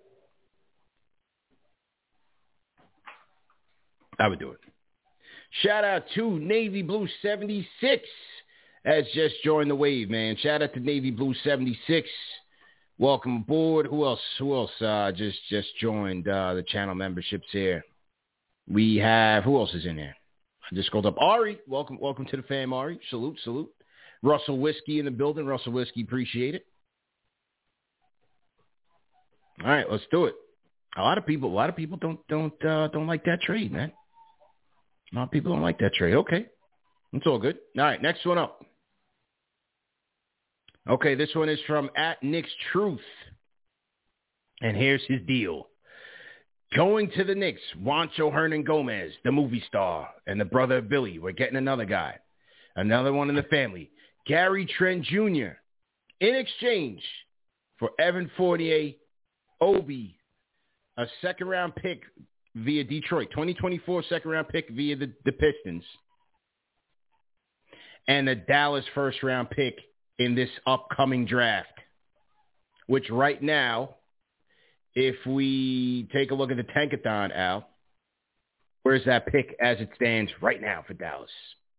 I would do it. Shout out to Navy Blue seventy-six has just joined the wave, man. Shout out to Navy Blue seventy-six. Welcome aboard. Who else? Who else uh, just just joined uh, the channel memberships here? We have, who else is in there? I just scrolled up. Ari, welcome welcome to the fam, Ari. Salute, salute. Russell Whiskey in the building. Russell Whiskey, appreciate it. All right, let's do it. A lot of people, a lot of people don't don't uh, don't like that trade, man. A lot of people don't like that trade. Okay, it's all good. All right, next one up. Okay, this one is from at Knicks Truth, and here's his deal. Going to the Knicks, Juancho Hernan Gomez, the movie star, and the brother of Billy. We're getting another guy, another one in the family, Gary Trent Junior in exchange for Evan Fournier, Obi, a second-round pick via Detroit, twenty twenty-four second-round pick via the, the Pistons, and a Dallas first-round pick in this upcoming draft, which right now, if we take a look at the Tankathon, Al, where's that pick as it stands right now for Dallas?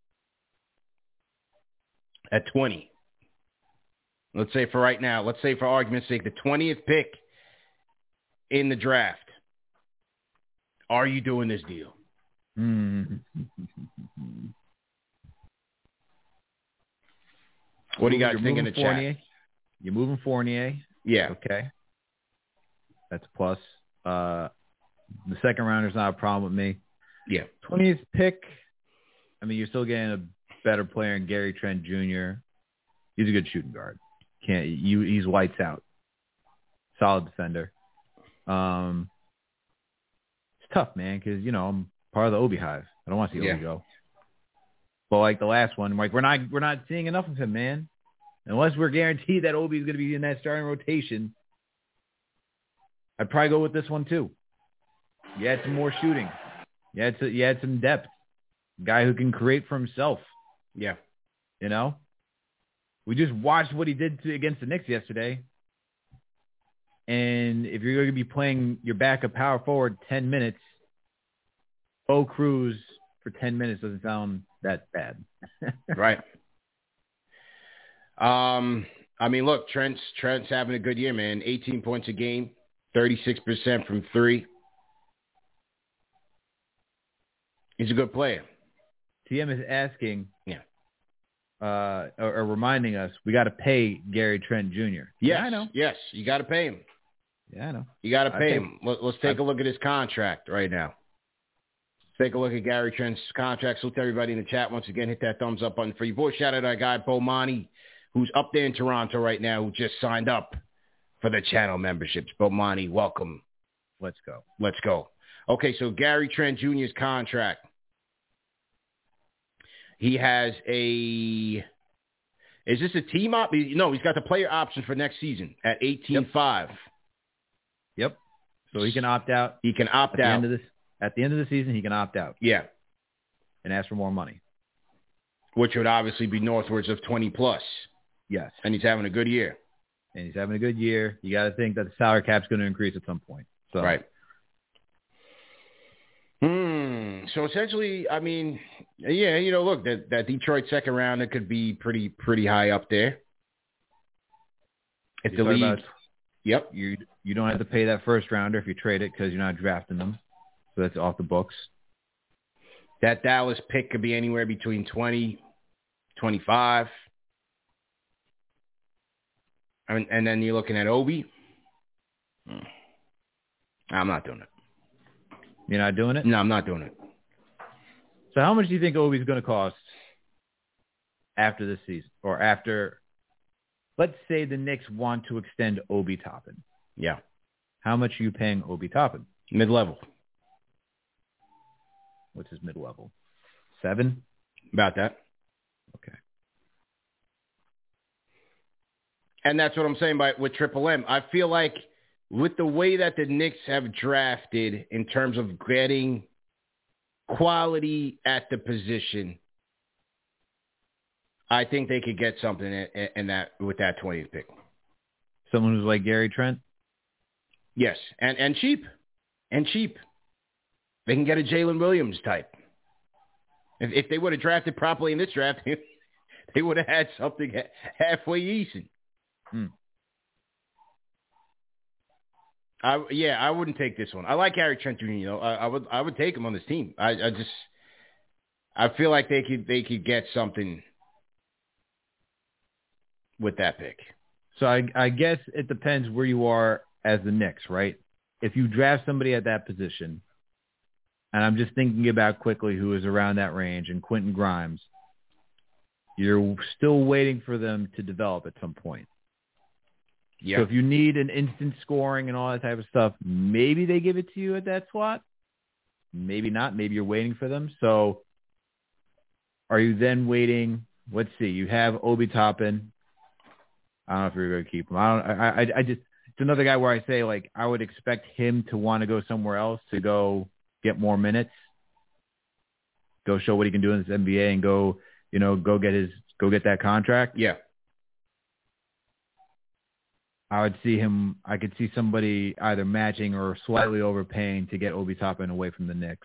At twenty. Let's say for right now, let's say for argument's sake, the twentieth pick in the draft. Are you doing this deal? Mm-hmm. What do you guys You're think in the Fournier. chat? You're moving Fournier. Yeah. Okay. That's a plus. Uh, the second rounder's not a problem with me. Yeah. twentieth pick. I mean, you're still getting a better player in Gary Trent Junior He's a good shooting guard. Can't you? He's lights out. Solid defender. Um, it's tough, man, because you know I'm part of the Obi Hive. I don't want to see Yeah. Obi go. But like the last one, like we're not we're not seeing enough of him, man. Unless we're guaranteed that Obi is going to be in that starting rotation, I'd probably go with this one too. You had some more shooting. You had, to, you had some depth. Guy who can create for himself. Yeah. You know? We just watched what he did to, against the Knicks yesterday. And if you're going to be playing your backup power forward ten minutes, Bo Cruz for ten minutes doesn't sound that bad. Right. Um, I mean, look, Trent's Trent's having a good year, man. eighteen points a game, thirty-six percent from three. He's a good player. T M is asking, yeah, uh, or, or reminding us, we got to pay Gary Trent Junior Yes, yeah, I know. Yes, you got to pay him. Yeah, I know. You got to pay I him. Let, let's take I, a look at his contract right now. Let's take a look at Gary Trent's contract. Salute to everybody in the chat. Once again, hit that thumbs up button for you. Boy, shout out to our guy, Bomani, who's up there in Toronto right now, who just signed up for the channel memberships. Bomani, welcome. Let's go. Let's go. Okay, so Gary Trent Junior's contract. He has a, is this a team op? No, he's got the player option for next season at eighteen five. Yep. yep. So he can opt out. He can opt at out. The end of this, at the end of the season, he can opt out. Yeah. And ask for more money. Which would obviously be northwards of twenty plus. Yes. And he's having a good year. And he's having a good year. You got to think that the salary cap's going to increase at some point. So. Right. Hmm. So essentially, I mean, yeah, you know, look, that, that Detroit second round, it could be pretty, pretty high up there. If the league, about, yep, you you don't have to pay that first rounder if you trade it because you're not drafting them, so that's off the books. That Dallas pick could be anywhere between twenty, twenty-five. I mean, and then you're looking at Obi. I'm not doing it. You're not doing it? No, I'm not doing it. So how much do you think Obi's going to cost after this season? Or after, let's say the Knicks want to extend Obi Toppin. Yeah. How much are you paying Obi Toppin? Mid-level. What's his mid-level? Seven? About that. Okay. And that's what I'm saying by with Triple M. I feel like with the way that the Knicks have drafted in terms of getting quality at the position, I think they could get something in, in that with that twentieth pick. Someone who's like Gary Trent? Yes, and, and cheap. And cheap. They can get a Jalen Williams type. If, if they would have drafted properly in this draft, they would have had something halfway decent. Hmm. I, yeah, I wouldn't take this one. I like Gary Trent Junior You know, I, I would I would take him on this team. I, I just I feel like they could they could get something with that pick. So I, I guess it depends where you are as the Knicks, right? If you draft somebody at that position, and I'm just thinking about quickly who is around that range, and Quentin Grimes, you're still waiting for them to develop at some point. Yeah. So if you need an instant scoring and all that type of stuff, maybe they give it to you at that slot. Maybe not. Maybe you're waiting for them. So are you then waiting? Let's see. You have Obi Toppin. I don't know if you're going to keep him. I don't. I, I, I just. It's another guy where I say, like, I would expect him to want to go somewhere else to go get more minutes, go show what he can do in this N B A, and go, you know, go get his, go get that contract. Yeah. I would see him. I could see somebody either matching or slightly overpaying to get Obi Toppin away from the Knicks.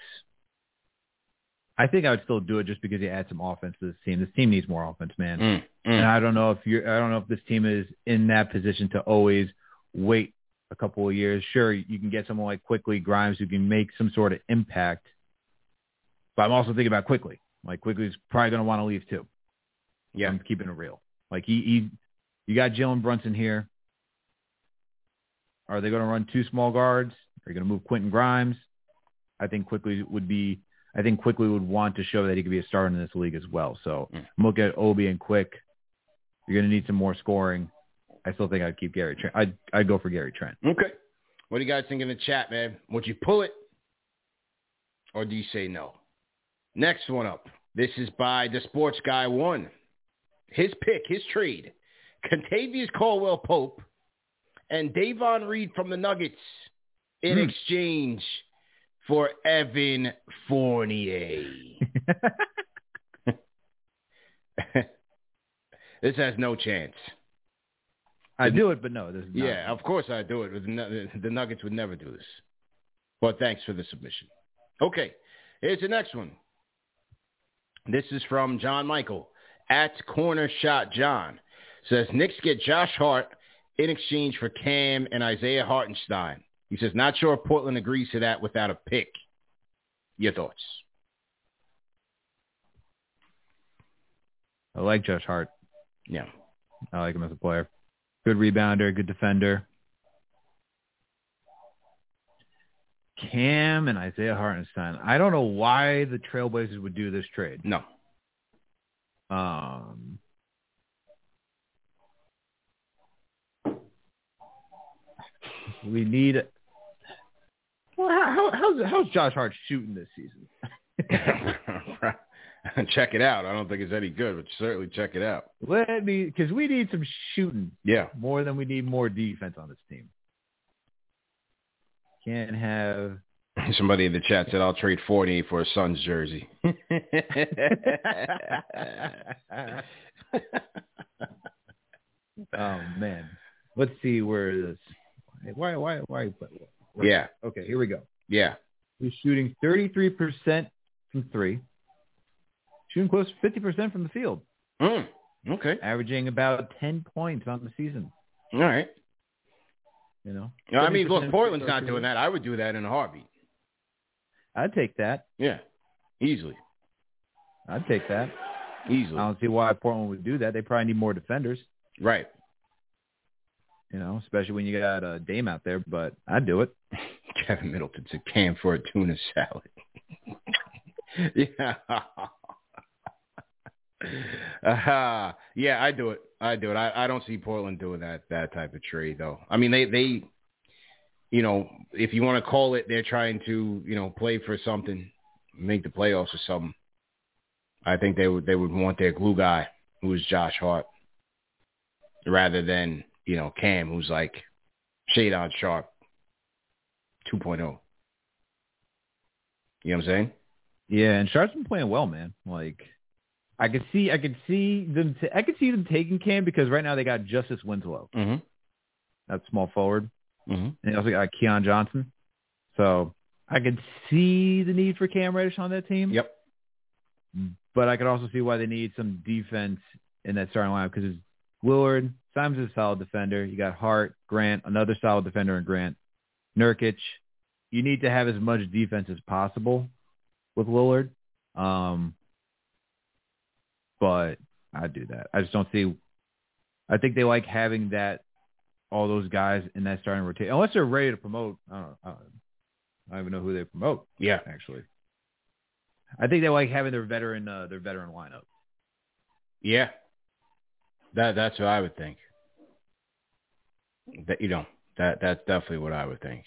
I think I would still do it just because you add some offense to this team. This team needs more offense, man. Mm, mm. And I don't know if you're. I don't know if this team is in that position to always wait a couple of years. Sure, you can get someone like Quickly, Grimes, who can make some sort of impact. But I'm also thinking about Quickly. Like Quickly's probably going to want to leave too. Yeah, I'm keeping it real. Like he, he you got Jalen Brunson here. Are they going to run two small guards? Are you going to move Quentin Grimes? I think Quickly would be. I think Quickly would want to show that he could be a starter in this league as well. So mm. I'm looking at Obi and Quick. You're going to need some more scoring. I still think I'd keep Gary Trent. I'd, I'd go for Gary Trent. Okay. What do you guys think in the chat, man? Would you pull it or do you say no? Next one up. This is by the Sports Guy One. His pick, his trade, Kentavious Caldwell-Pope and Davon Reed from the Nuggets in mm. exchange for Evan Fournier. This has no chance. I do it, but no. There's not. Yeah, of course I do it. The Nuggets would never do this. But thanks for the submission. Okay, here's the next one. This is from John Michael at Corner Shot John. Says, Knicks get Josh Hart in exchange for Cam and Isaiah Hartenstein. He says, not sure if Portland agrees to that without a pick. Your thoughts? I like Josh Hart. Yeah. I like him as a player. Good rebounder, good defender. Cam and Isaiah Hartenstein. I don't know why the Trailblazers would do this trade. No. Um, we need. Well, how, how's how's Josh Hart shooting this season? Check it out. I don't think it's any good, but certainly check it out. Let me, because we need some shooting. Yeah. More than we need more defense on this team. Can't have. Somebody in the chat said, I'll trade Fournier for a Suns jersey. Oh, man. Let's see where this. Why, why, why? why yeah. Okay, here we go. Yeah. He's shooting thirty-three percent from three. Shooting close to fifty percent from the field. Mm, okay. Averaging about ten points on the season. All right. You know? No, I mean, look, Portland's not doing that. I would do that in a heartbeat. I'd take that. Yeah. Easily. I'd take that. Easily. I don't see why Portland would do that. They probably need more defenders. Right. You know, especially when you got a Dame out there, but I'd do it. Kevin Middleton's a can for a tuna salad. Yeah. Uh, yeah, I do it. I do it. I, I don't see Portland doing that that type of trade, though. I mean, they, they, you know, if you want to call it, they're trying to, you know, play for something, make the playoffs or something. I think they would they would want their glue guy, who is Josh Hart. rather than, you know, Cam, who's like Shadon Sharp two point oh. You know what I'm saying? Yeah, and Sharp's been playing well, man. Like, I could see, I could see them, t- I could see them taking Cam because right now they got Justice Winslow, Mm-hmm. that small forward, Mm-hmm. and they also got Keon Johnson. So I could see the need for Cam Reddish on that team. Yep. But I could also see why they need some defense in that starting lineup because it's Willard, Simons is a solid defender. You got Hart, Grant, another solid defender in Grant, Nurkic. You need to have as much defense as possible with Willard. Um, but I'd do that. I just don't see – I think they like having that – all those guys in that starting rotation. Unless they're ready to promote. I don't, I don't, I don't even know who they promote. Yeah. Actually. I think they like having their veteran uh, their veteran lineup. Yeah. That That's what I would think. That, you know, that that's definitely what I would think.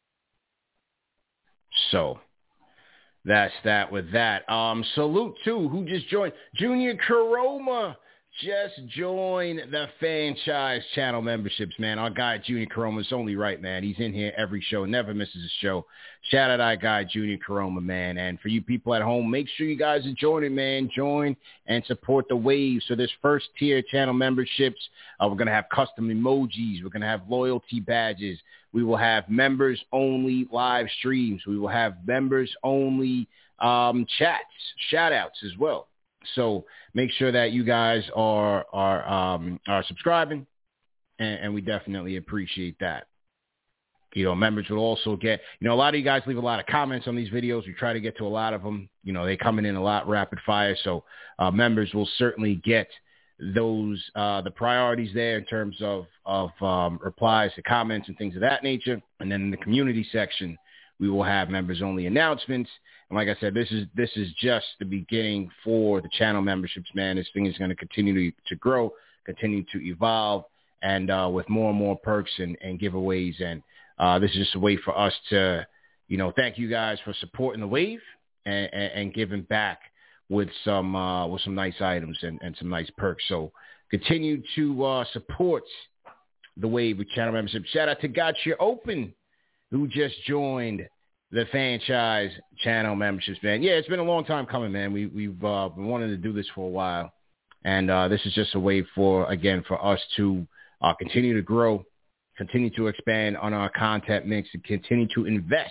So that's that with that. Um, salute to who just joined. Junior Caroma just joined the franchise channel memberships, man. Our guy Junior Caroma is only right, man. He's in here every show, never misses a show. Shout out our guy Junior Caroma, man. And for you people at home, make sure you guys are joining, man. Join and support the wave. So this first tier channel memberships, uh, we're going to have custom emojis. We're going to have loyalty badges. We will have members only live streams. We will have members only um, chats, shout outs as well. So make sure that you guys are are um, are subscribing, and, and we definitely appreciate that. You know, members will also get, you know, a lot of you guys leave a lot of comments on these videos. We try to get to a lot of them. You know, they coming in a lot rapid fire. So uh, members will certainly get those, uh, the priorities there in terms of, of um, replies to comments and things of that nature. And then in the community section, we will have members only announcements. And like I said, this is this is just the beginning for the channel memberships, man. This thing is going to continue to, to grow, continue to evolve, and uh, with more and more perks and, and giveaways. And uh, this is just a way for us to, you know, thank you guys for supporting the wave and, and, and giving back with some uh, with some nice items and, and some nice perks. So continue to uh, support the wave with channel membership. Shout out to Gotcha Open, who just joined the franchise channel memberships, man. Yeah, it's been a long time coming, man. We, we've uh, been wanting to do this for a while. And uh, this is just a way for, again, for us to uh, continue to grow, continue to expand on our content mix, and continue to invest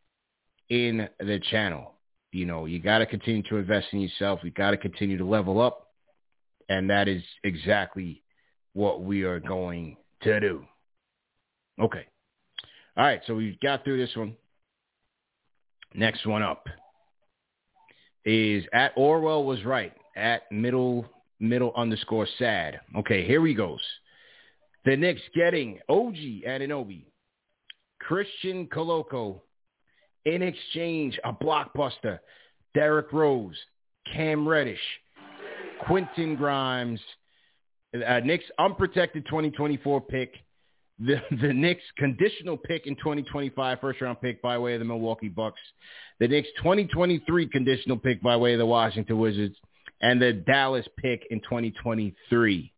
in the channel. You know, you got to continue to invest in yourself. You got to continue to level up. And that is exactly what we are going to do. Okay. All right, so we got through this one. Next one up is at Orwell was right, at middle middle underscore sad. Okay, here he goes. The Knicks getting O G Anunoby, Christian Koloko, in exchange a blockbuster, Derrick Rose, Cam Reddish, Quentin Grimes, uh, Knicks unprotected twenty twenty-four pick, The the Knicks conditional pick in twenty twenty-five, first round pick by way of the Milwaukee Bucks, the Knicks twenty twenty-three conditional pick by way of the Washington Wizards, and the Dallas pick in twenty twenty-three.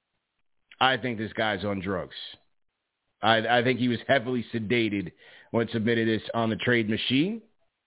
I think this guy's on drugs. I, I think he was heavily sedated when submitted this on the trade machine,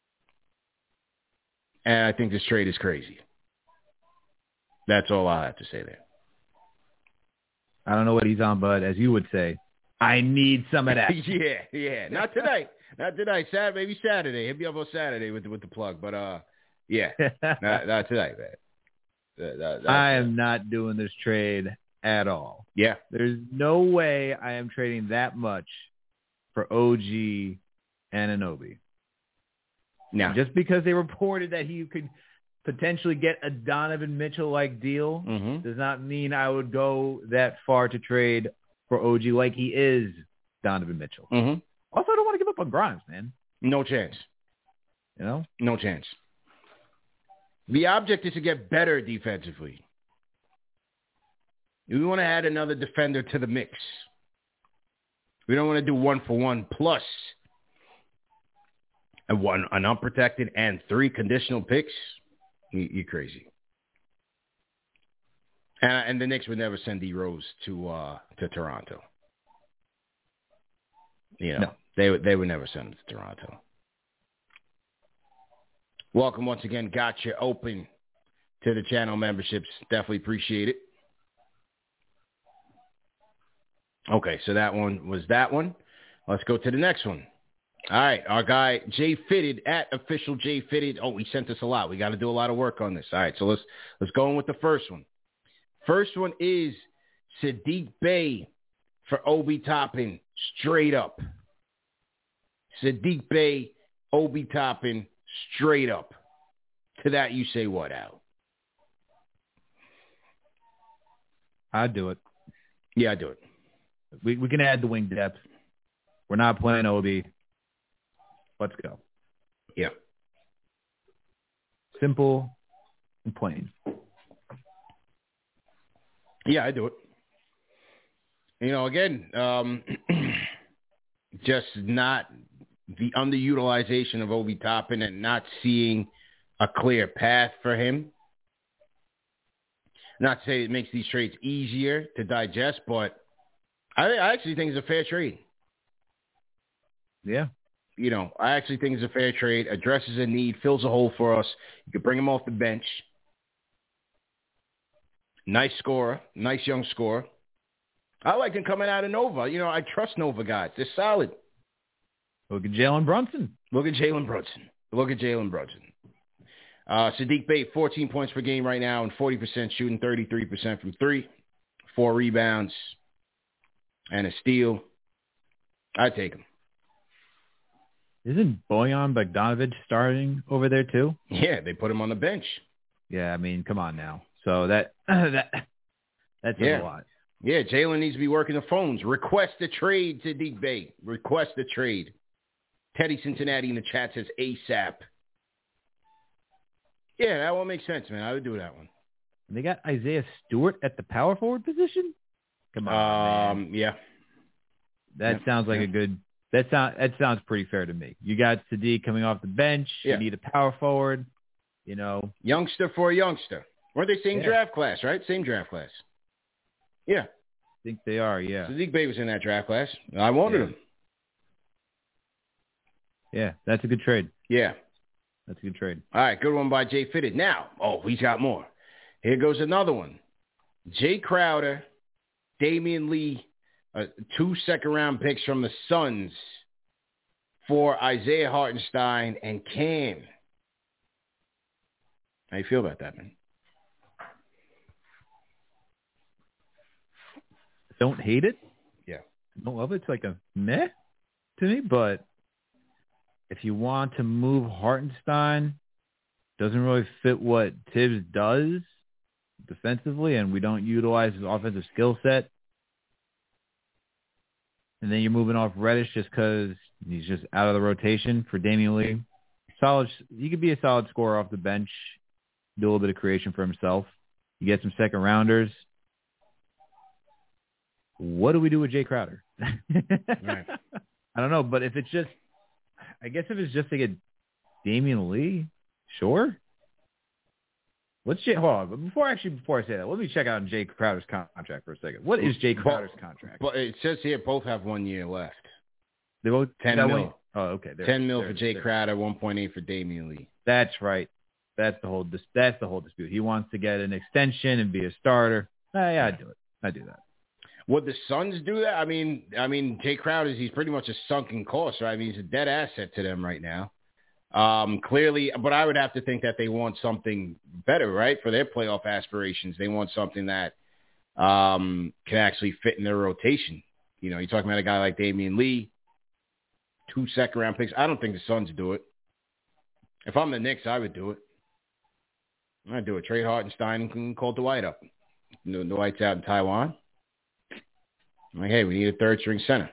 and I think this trade is crazy. That's all I have to say there. I don't know what he's on, bud, as you would say. I need some of that. yeah, yeah. Not tonight. Not tonight. Saturday, maybe Saturday. He'll be up on Saturday with the, with the plug. But, uh, yeah, not, not tonight, man. That, that, I am not doing this trade at all. Yeah. There's no way I am trading that much for O G Anunoby. Now, just because they reported that he could potentially get a Donovan Mitchell-like deal mm-hmm. does not mean I would go that far to trade for O G like he is Donovan Mitchell. Mm-hmm. Also, I don't want to give up on Grimes, man. No chance. You know? No chance. The object is to get better defensively. We want to add another defender to the mix. We don't want to do one for one plus and one an unprotected and three conditional picks. You, you're crazy. And, and the Knicks would never send D Rose to uh, to Toronto. You know, No. they would they would never send him to Toronto. Welcome once again. Gotcha open to the channel memberships. Definitely appreciate it. Okay, so that one was that one. Let's go to the next one. All right, our guy Jay Fitted at official Jay Fitted. Oh, he sent us a lot. We got to do a lot of work on this. All right, so let's let's go in with the first one. First one is Saddiq Bey for Obi Toppin, straight up. Saddiq Bey, Obi Toppin, straight up. To that you say what, Al? I'd do it. Yeah, I do it. We we can add the wing depth. We're not playing Obi. Let's go. Yeah. Simple and plain. Yeah, I do it. You know, again, um, just not the underutilization of Obi Toppin and not seeing a clear path for him. Not to say it makes these trades easier to digest, but I, I actually think it's a fair trade. Yeah. You know, I actually think it's a fair trade, addresses a need, fills a hole for us. You could bring him off the bench. Nice scorer, nice young scorer. I like him coming out of Nova. You know, I trust Nova guys. They're solid. Look at Jalen Brunson. Look at Jalen Brunson. Look at Jalen Brunson. Uh, Saddiq Bey, fourteen points per game right now and forty percent shooting, thirty-three percent from three, four rebounds, and a steal. I'd take him. Isn't Bojan Bogdanovic starting over there too? Yeah, they put him on the bench. Yeah, I mean, come on now. So that that that's yeah. a lot. Yeah, Jalen needs to be working the phones. Request a trade, Saddiq Bey. Request a trade. Teddy Cincinnati in the chat says ASAP. Yeah, that one makes sense, man. I would do that one. They got Isaiah Stewart at the power forward position? Come on, Um, man. yeah. That yeah. sounds like yeah. a good that sound that sounds pretty fair to me. You got Saddiq coming off the bench. Yeah. You need a power forward, you know. Youngster for a youngster. Weren't they same Yeah. draft class, right? Same draft class. Yeah. I think they are, yeah. Saddiq Bey was in that draft class. I wanted yeah. him. Yeah, that's a good trade. Yeah. That's a good trade. All right, good one by Jay Fitted. Now, oh, he's got more. Here goes another one. Jay Crowder, Damian Lee, uh, two second-round picks from the Suns for Isaiah Hartenstein and Cam. How you feel about that, man? Don't hate it. Yeah. Don't love it. It's like a meh to me, but if you want to move Hartenstein, doesn't really fit what Tibbs does defensively, and we don't utilize his offensive skill set. And then you're moving off Reddish just because he's just out of the rotation for Damian Lee. Solid. He could be a solid scorer off the bench, do a little bit of creation for himself. You get some second rounders. What do we do with Jay Crowder? Right. I don't know, but if it's just, I guess if it's just to get Damian Lee, sure. Let's check. Hold on, but before actually before I say that, let me check out Jay Crowder's contract for a second. What is Jay Crowder's contract? But it says here both have one year left. They both ten got mil. one- Oh, okay. There, Ten mil there, for Jay there. Crowder, one point eight for Damian Lee. That's right. That's the whole. dis- That's the whole dispute. He wants to get an extension and be a starter. Ah, yeah, I'd do it. I'd do that. Would the Suns do that? I mean, I mean, Jay Crowder, he's pretty much a sunken cost, right? I mean, he's a dead asset to them right now. Um, clearly, but I would have to think that they want something better, right, for their playoff aspirations. They want something that um, can actually fit in their rotation. You know, you're talking about a guy like Damian Lee, two second-round picks. I don't think the Suns do it. If I'm the Knicks, I would do it. I'd do it. Trade Hartenstein and call Dwight up. Dwight's out in Taiwan. Like, hey, we need a third-string center.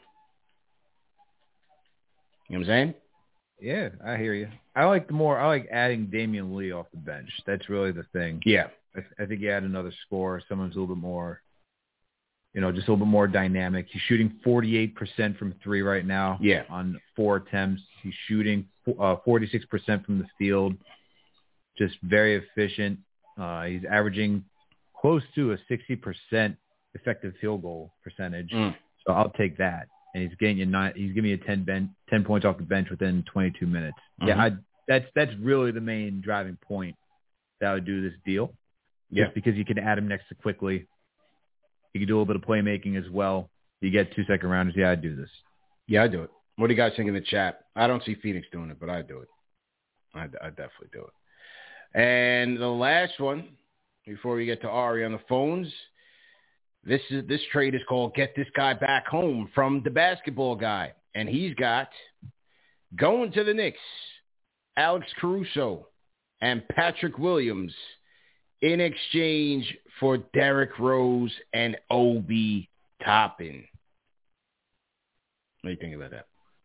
You know what I'm saying? Yeah, I hear you. I like the more. I like adding Damian Lee off the bench. That's really the thing. Yeah. I, I think you add another scorer. Someone's a little bit more, you know, just a little bit more dynamic. He's shooting forty-eight percent from three right now. Yeah. On four attempts. He's shooting uh, forty-six percent from the field. Just very efficient. Uh, he's averaging close to a sixty percent effective field goal percentage. Mm. So I'll take that. And he's getting you nine. He's giving you ten, ben, ten points off the bench within twenty-two minutes. Mm-hmm. Yeah, I, that's that's really the main driving point that I would do this deal. Yeah, just because you can add him next to Quickly. You can do a little bit of playmaking as well. You get two second rounders. Yeah, I'd do this. Yeah, I'd do it. What do you guys think in the chat? I don't see Phoenix doing it, but I'd do it. I'd, I'd definitely do it. And the last one, before we get to Ari on the phones, this is this trade is called Get This Guy Back Home from the basketball guy. And he's got going to the Knicks, Alex Caruso and Patrick Williams in exchange for Derrick Rose and Obi Toppin. What do you think about that?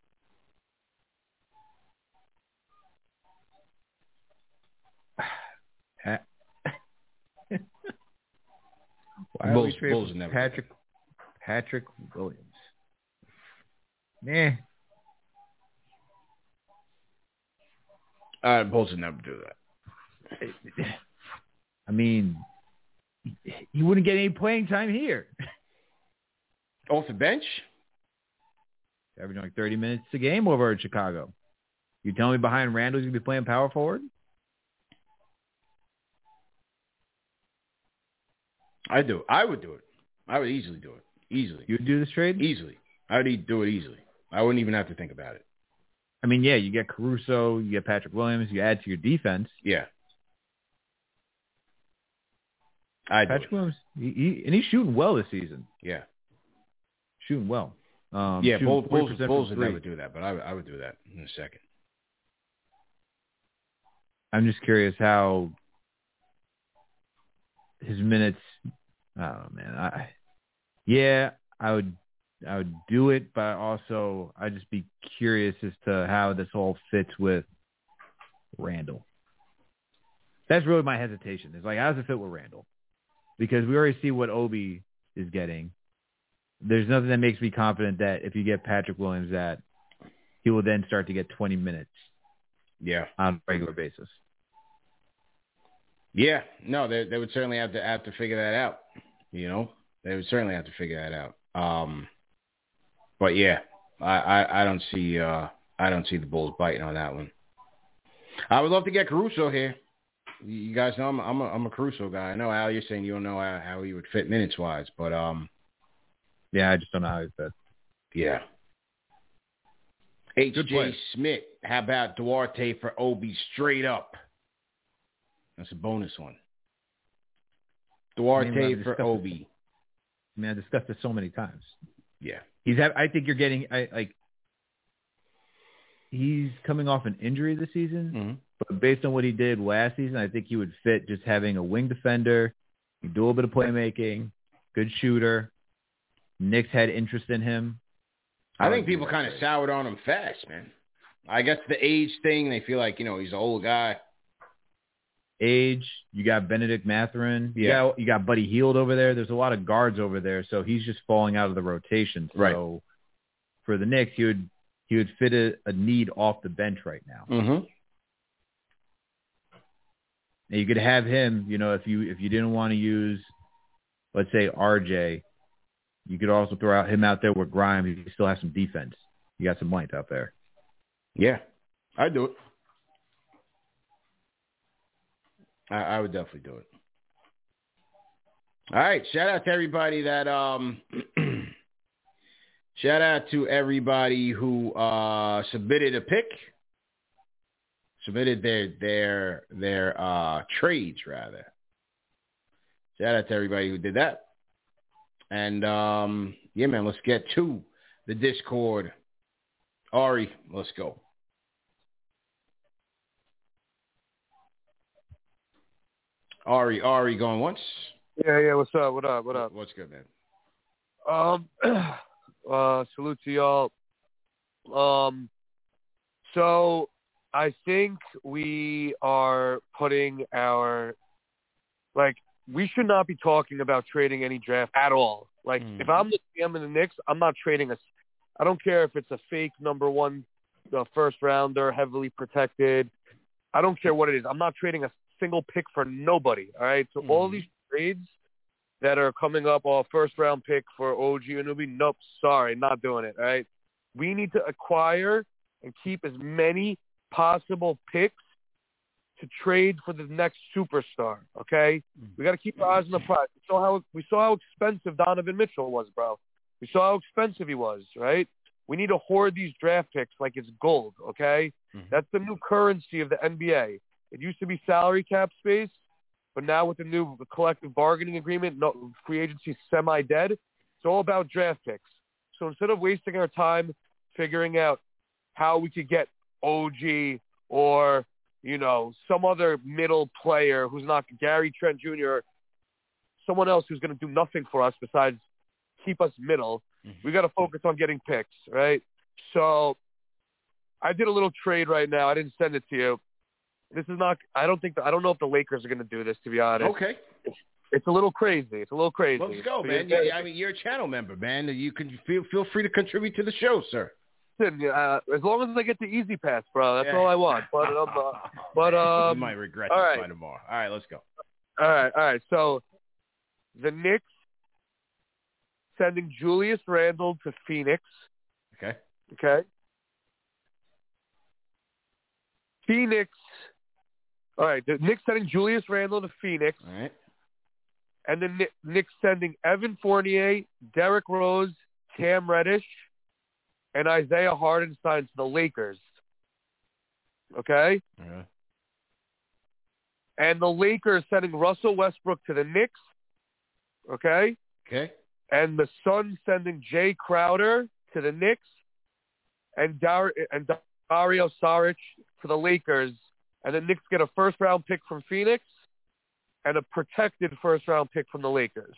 Why Bulls, are we Bulls trading never Patrick Patrick Williams? Nah. Uh, Bulls would never do that. I mean, he wouldn't get any playing time here. Off the bench? Averaging like thirty minutes a game over in Chicago. You telling me behind Randall he's going to be playing power forward? I do. I would do it. I would easily do it. Easily. You would do this trade? Easily. I would e- do it easily. I wouldn't even have to think about it. I mean, yeah, you get Caruso, you get Patrick Williams, you add to your defense. Yeah. I Patrick Williams, he, he, and he's shooting well this season. Yeah. Shooting well. Um, yeah, shooting Bulls, Bulls, Bulls would three. never do that, but I, I would do that in a second. I'm just curious how his minutes. I don't know, man. I, yeah, I would, I would do it, but also I'd just be curious as to how this all fits with Randall. That's really my hesitation. It's like, how does it fit with Randall? Because we already see what Obi is getting. There's nothing that makes me confident that if you get Patrick Williams, that he will then start to get twenty minutes. Yeah, on a regular basis. Yeah, no, they they would certainly have to have to figure that out. You know, they would certainly have to figure that out. Um, but yeah, I, I, I don't see uh, I don't see the Bulls biting on that one. I would love to get Caruso here. You guys know I'm I'm a, I'm a Caruso guy. I know Al, you're saying you don't know how, how he would fit minutes wise, but um, yeah, I just don't know how he fits. Yeah. H J Smith, how about Duarte for Obi straight up? That's a bonus one. Duarte I mean, for Obi. This, I mean, I discussed this so many times. Yeah. He's. Have, I think you're getting I, like. He's coming off an injury this season, mm-hmm. but based on what he did last season, I think he would fit just having a wing defender, do a little bit of playmaking, good shooter. Knicks had interest in him. I think people kind of soured on him fast, man. I guess the age thing, they feel like, you know, he's an old guy. Age, you got Benedict Mathurin, you, yeah. got, you got Buddy Hield over there. There's a lot of guards over there, so he's just falling out of the rotation. So right. for the Knicks, he would he would fit a, a need off the bench right now. Mm-hmm. And you could have him, you know, if you if you didn't want to use, let's say, R J, you could also throw out him out there with Grimes. You still have some defense. You got some length out there. Yeah, I'd do it. I, I would definitely do it. All right, shout out to everybody that um, shout out to everybody who uh, submitted a pick, submitted their their their uh, trades rather. Shout out to everybody who did that. And, um, yeah, man, let's get to the Discord. Ari, let's go. Ari, Ari going once? Yeah, yeah, what's up, what up, what up? What's good, man? Um, uh, salute to y'all. Um, so I think we are putting our, like, we should not be talking about trading any draft at all. Like, mm. if I'm the G M in the Knicks, I'm not trading a – I don't care if it's a fake number one uh, first-rounder, heavily protected. I don't care what it is. I'm not trading a single pick for nobody, all right? So mm. all these trades that are coming up, all first-round pick for O G Anunoby. Nope, sorry, not doing it, all right? We need to acquire and keep as many possible picks to trade for the next superstar, okay? We got to keep our eyes on the prize. We saw how we saw how expensive Donovan Mitchell was, bro. We saw how expensive he was, right? We need to hoard these draft picks like it's gold, okay? Mm-hmm. That's the new currency of the N B A. It used to be salary cap space, but now with the new collective bargaining agreement, no, free agency semi-dead, it's all about draft picks. So instead of wasting our time figuring out how we could get O G or, you know, some other middle player who's not Gary Trent Junior, someone else who's going to do nothing for us besides keep us middle, mm-hmm. we got to focus on getting picks, right? So I did a little trade right now. I didn't send it to you. This is not – I don't think – I don't know if the Lakers are going to do this, to be honest. Okay. It's, it's a little crazy. It's a little crazy. Let's go, so man. Yeah, I mean, you're a channel member, man. You can feel feel free to contribute to the show, sir. Listen, uh, as long as I get the easy pass, bro, that's yeah. all I want. But, um, uh, but um, you might regret this right. by tomorrow. All right, let's go. All right, all right. So the Knicks sending Julius Randle to Phoenix. Okay. Okay. Phoenix. All right, the Knicks sending Julius Randle to Phoenix. All right. And then Knicks sending Evan Fournier, Derrick Rose, Cam Reddish, and Isaiah Hartenstein to the Lakers. Okay? Yeah. And the Lakers sending Russell Westbrook to the Knicks. Okay? Okay. And the Suns sending Jay Crowder to the Knicks and, Dar- and Dario Saric to the Lakers. And the Knicks get a first-round pick from Phoenix and a protected first-round pick from the Lakers.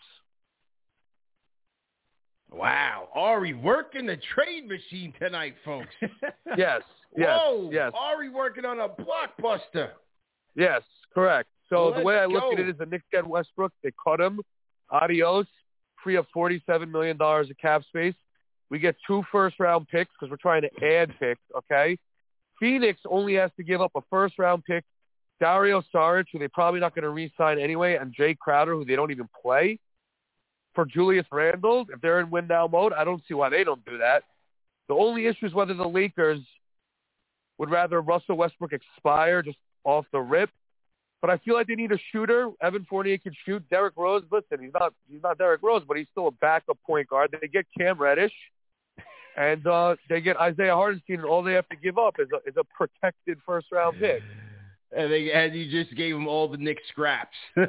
Wow. Ari working the trade machine tonight, folks. Yes. Yes. Whoa. Yes. Ari working on a blockbuster. Yes, correct. So Let's the way I look go. at it is the Knicks get Westbrook. They cut him. Adios. Free up forty-seven million dollars of cap space. We get two first-round picks because we're trying to add picks, okay? Phoenix only has to give up a first-round pick, Dario Saric, who they're probably not going to re-sign anyway, and Jay Crowder, who they don't even play, for Julius Randle. If they're in win-now mode, I don't see why they don't do that. The only issue is whether the Lakers would rather Russell Westbrook expire just off the rip. But I feel like they need a shooter. Evan Fournier can shoot. Derrick Rose, listen, he's not he's not Derrick Rose, but he's still a backup point guard. They get Cam Reddish, and uh, they get Isaiah Hartenstein, and all they have to give up is a, is a protected first-round pick. And, they, and you just gave them all the Knicks scraps. they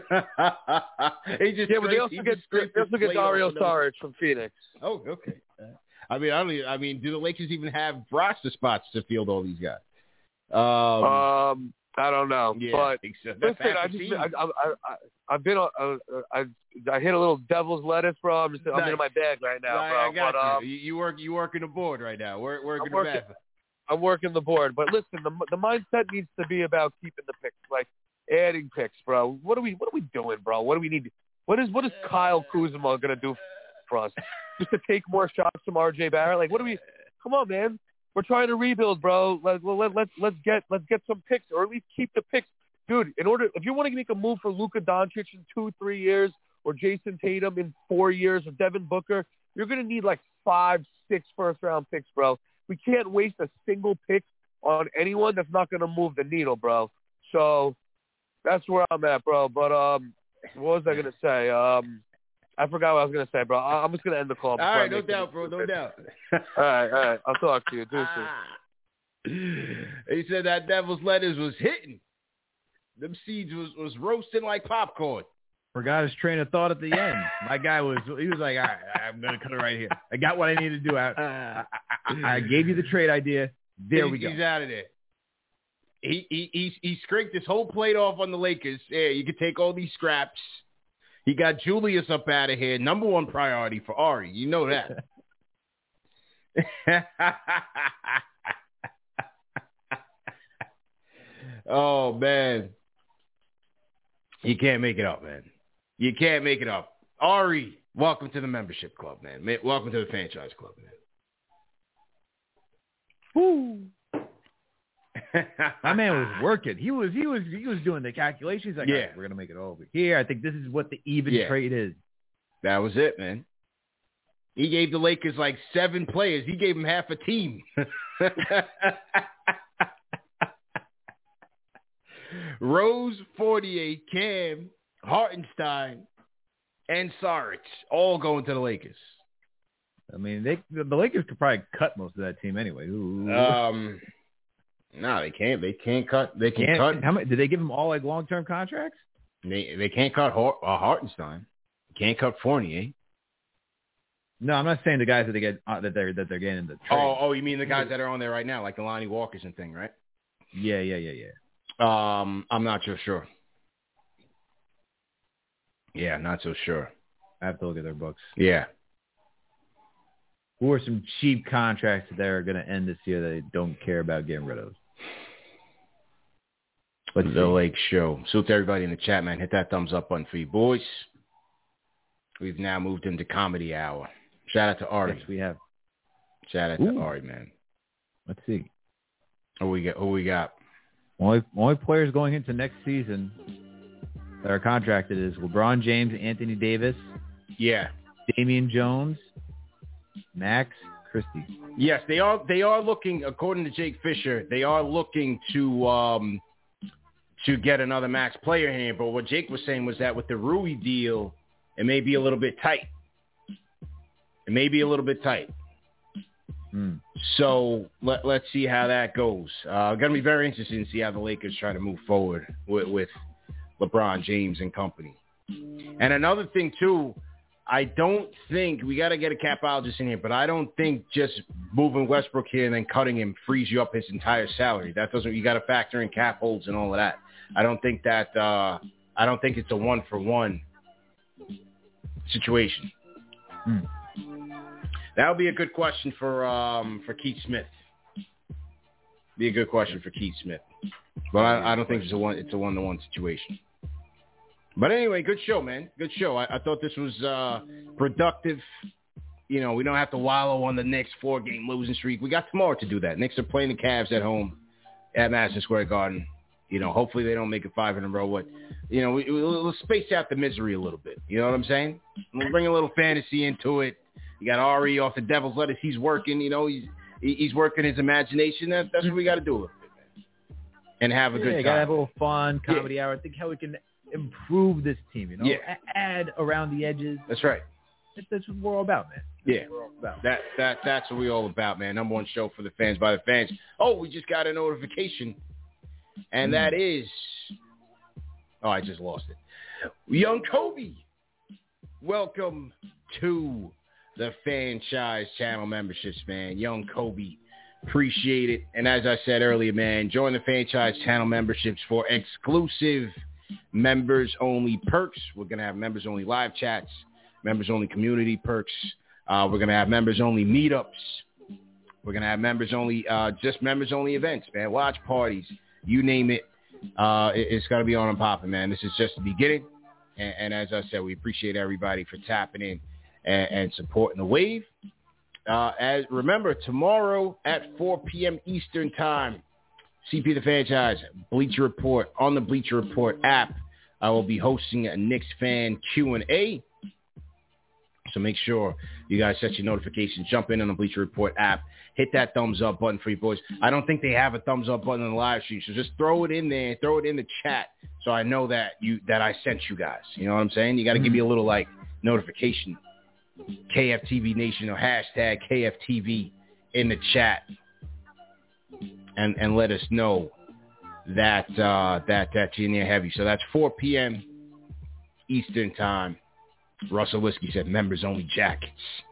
just yeah, but they also get, they also get Dario Saric from Phoenix. Oh, okay. I mean, I don't. Even, I mean, do the Lakers even have roster spots to field all these guys? Um, um I don't know. Yeah, but I think so. That's listen, I just, I, I, I, I've been, uh, I, I hit a little devil's lettuce, bro. I'm just, I'm nice. in my bag right now, right, bro. I got but, um, you. you work, you working the board right now. We're working I'm the working, bathroom. I'm working the board, but listen, the the mindset needs to be about keeping the picks, like adding picks, bro. What are we, what are we doing, bro? What do we need? What is, what is Kyle Kuzma gonna do for us? Just to take more shots from R J Barrett? Like, what do we? Come on, man. We're trying to rebuild, bro. Let, let, let's let's get let's get some picks, or at least keep the picks. Dude, in order, if you want to make a move for Luka Doncic in two, three years, or Jason Tatum in four years, or Devin Booker, you're going to need like five, six first-round picks, bro. We can't waste a single pick on anyone that's not going to move the needle, bro. So that's where I'm at, bro. But um, what was I going to say? Um, I forgot what I was going to say, bro. I'm just going to end the call. All right, no doubt, bro. No doubt. all right, all right. I'll talk to you. Deuces. He said that devil's lettuce was hitting. Them seeds was, was roasting like popcorn. Forgot his train of thought at the end. My guy was, he was like, all right, I'm going to cut it right here. I got what I need to do. I, I, I, I gave you the trade idea. There he's, we go. He's out of there. He, he, he, he scraped his whole plate off on the Lakers. Yeah, you could take all these scraps. He got Julius up out of here. Number one priority for Ari. You know that. Oh, man. You can't make it up, man. You can't make it up. Ari, welcome to the membership club, man. Welcome to the franchise club, man. Woo. My man was working. He was he was he was doing the calculations. Like, yeah, right, we're gonna make it over here. I think this is what the even yeah. trade is. That was it, man. He gave the Lakers like seven players. He gave them half a team. Rose, Fournier, Cam, Hartenstein, and Saric all going to the Lakers. I mean, they the Lakers could probably cut most of that team anyway. Ooh. Um, no, they can't. They can't cut. They can Can't, cut. how many, did they give them all like long term contracts? They they can't cut Hart, uh, Hartenstein. Can't cut Fournier. No, I'm not saying the guys that they get uh, that they're that they're getting in the trade. Oh, oh, you mean the guys that are on there right now, like the Lonnie Walkers and thing, right? Yeah, yeah, yeah, yeah. Um, I'm not so sure. Yeah, not so sure. I have to look at their books. Yeah. Who are some cheap contracts that are going to end this year that they don't care about getting rid of? Let's the Lake Show. Salute to everybody in the chat, man. Hit that thumbs up button for you boys. We've now moved into comedy hour. Shout out to Ari. Yes, we have. Shout out Ooh. to Ari, man. Let's see. Who we got? Who we got? Only only players going into next season that are contracted is LeBron James, Anthony Davis, Yeah. Damian Jones, Max Christie. Yes, they are. They are looking, according to Jake Fisher, they are looking to um, to get another max player here. But what Jake was saying was that with the Rui deal, it may be a little bit tight. It may be a little bit tight. Hmm. So let, let's see how that goes. Uh, going to be very interesting to see how the Lakers try to move forward with, with LeBron James and company. And another thing, too, I don't think, we got to get a capologist in here, but I don't think just moving Westbrook here and then cutting him frees you up his entire salary. That doesn't, you got to factor in cap holds and all of that. I don't think that, uh, I don't think it's a one for one situation. Hmm. That would be a good question for um, for Keith Smith. Be a good question for Keith Smith, but I, I don't think it's a one. It's a one to one situation. But anyway, good show, man. Good show. I, I thought this was uh, productive. You know, we don't have to wallow on the Knicks four game losing streak. We got tomorrow to do that. Knicks are playing the Cavs at home at Madison Square Garden. You know, hopefully they don't make it five in a row. But you know, we, we'll space out the misery a little bit. You know what I'm saying? We'll bring a little fantasy into it. You got Ari off the Devil's Lettuce. He's working, you know, he's he's working his imagination. That, that's what we got to do with it, man. And have a yeah, good time. Got to have a little fun, comedy yeah. hour. Think how we can improve this team, you know? Yeah. A- add around the edges. That's right. That's, that's what we're all about, man. Yeah. That's what we're all about. That, that, that's what we're all about, man. Number one show for the fans by the fans. Oh, we just got a notification. And mm. that is, oh, I just lost it. Young Kobe, welcome to the franchise channel memberships, man. Young Kobe, appreciate it. And as I said earlier, man, join the franchise channel memberships for exclusive members-only perks. We're going to have members-only live chats, members-only community perks. Uh, we're going to have members-only meetups. We're going to have members-only, uh, just members-only events, man. Watch parties, you name it. Uh, it it's going to be on and popping, man. This is just the beginning. And, and as I said, we appreciate everybody for tapping in and, and supporting the wave. Uh, as remember, tomorrow at four p.m. Eastern time, C P the Franchise, Bleacher Report, on the Bleacher Report app, I will be hosting a Knicks fan Q and A. So make sure you guys set your notifications, jump in on the Bleacher Report app, hit that thumbs up button for you boys. I don't think they have a thumbs up button on the live stream, so just throw it in there, throw it in the chat, so I know that you that I sent you guys. You know what I'm saying? You got to give me a little like notification, K F T V Nation or hashtag K F T V in the chat, and and let us know that uh, that that's in there heavy. So that's four p.m. Eastern time. Russell Whiskey said members only jackets.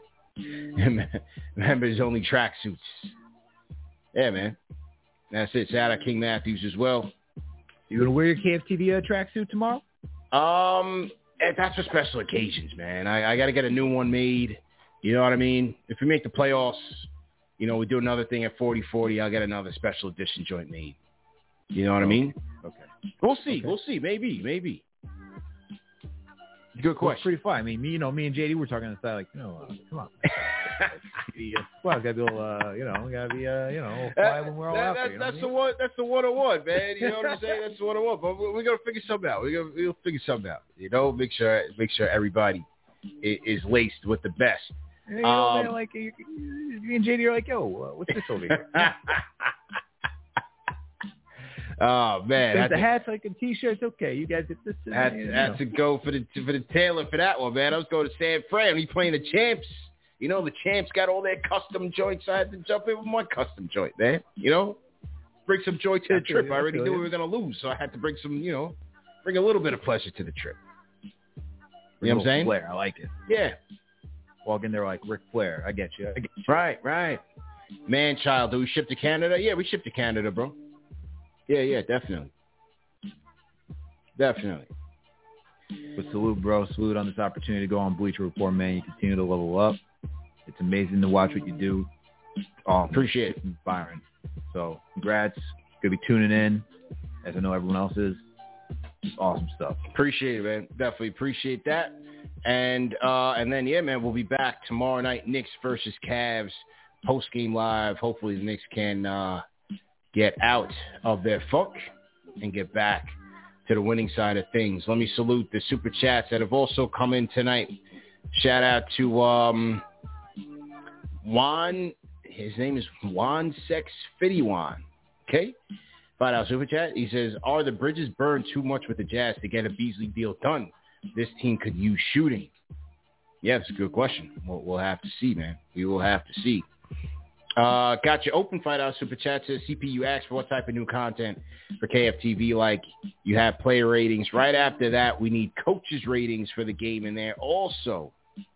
Members only tracksuits. Yeah, man. That's it. Shout out King Matthews as well. You gonna wear your K F T V uh, tracksuit tomorrow? Um, that's for special occasions, man. I, I got to get a new one made. You know what I mean? If we make the playoffs, you know, we do another thing at forty forty, I'll get another special edition joint made. You know what I mean? Okay. We'll see. Okay. We'll see. Maybe. Maybe. Good question. Well, pretty fun. I mean, me, you know, me and J D were talking on the side, like, you know, uh, come on. Well, gotta be a little, uh, you know, we gotta be, uh, you know, quiet when we're all that, out that, there. You know that's what the I mean? one. That's the one on one, man. You know what I'm saying? That's the one on one. But we're, we're gonna figure something out. We're gonna we'll figure something out. You know, make sure make sure everybody is, is laced with the best. You know, Um, man, like you, me and J D are like, yo, uh, what's this over here? Oh man, There's the to, hats, like a t-shirts. Okay, you guys get this. And, had, you had know. to go for the for the tailor for that one, man. I was going to San Fran. He's playing the champs. You know, the champs got all their custom joints. So I had to jump in with my custom joint, man. You know, bring some joy to the I feel trip. you, I I already feel knew you. we were gonna lose, so I had to bring some, you know, bring a little bit of pleasure to the trip. You know what I'm saying? Flair, I like it. Yeah. Walk in there like Ric Flair. I get you. I get you. Right, right. Man, child, do we ship to Canada? Yeah, we ship to Canada, bro. Yeah, yeah, definitely. Definitely. But salute, bro. Salute on this opportunity to go on Bleacher Report, man. You continue to level up. It's amazing to watch what you do. Oh, Appreciate it. It's inspiring. So, congrats. Gonna be tuning in, as I know everyone else is. It's awesome stuff. Appreciate it, man. Definitely appreciate that. And uh, and then, yeah, man, we'll be back tomorrow night. Knicks versus Cavs. Post-game live. Hopefully the Knicks can uh, get out of their funk and get back to the winning side of things. Let me salute the super chats that have also come in tonight. Shout out to um, Juan. His name is Juan Sex Fifty-One. Okay? Five dollar super chat. He says, are the bridges burned too much with the Jazz to get a Beasley deal done? This team could use shooting. Yeah, that's a good question. We'll, we'll have to see, man. We will have to see. Uh, got your open five dollar super chat. Says C P U asked for what type of new content for K F T V. Like you have player ratings. Right after that, we need coaches ratings for the game in there. Also,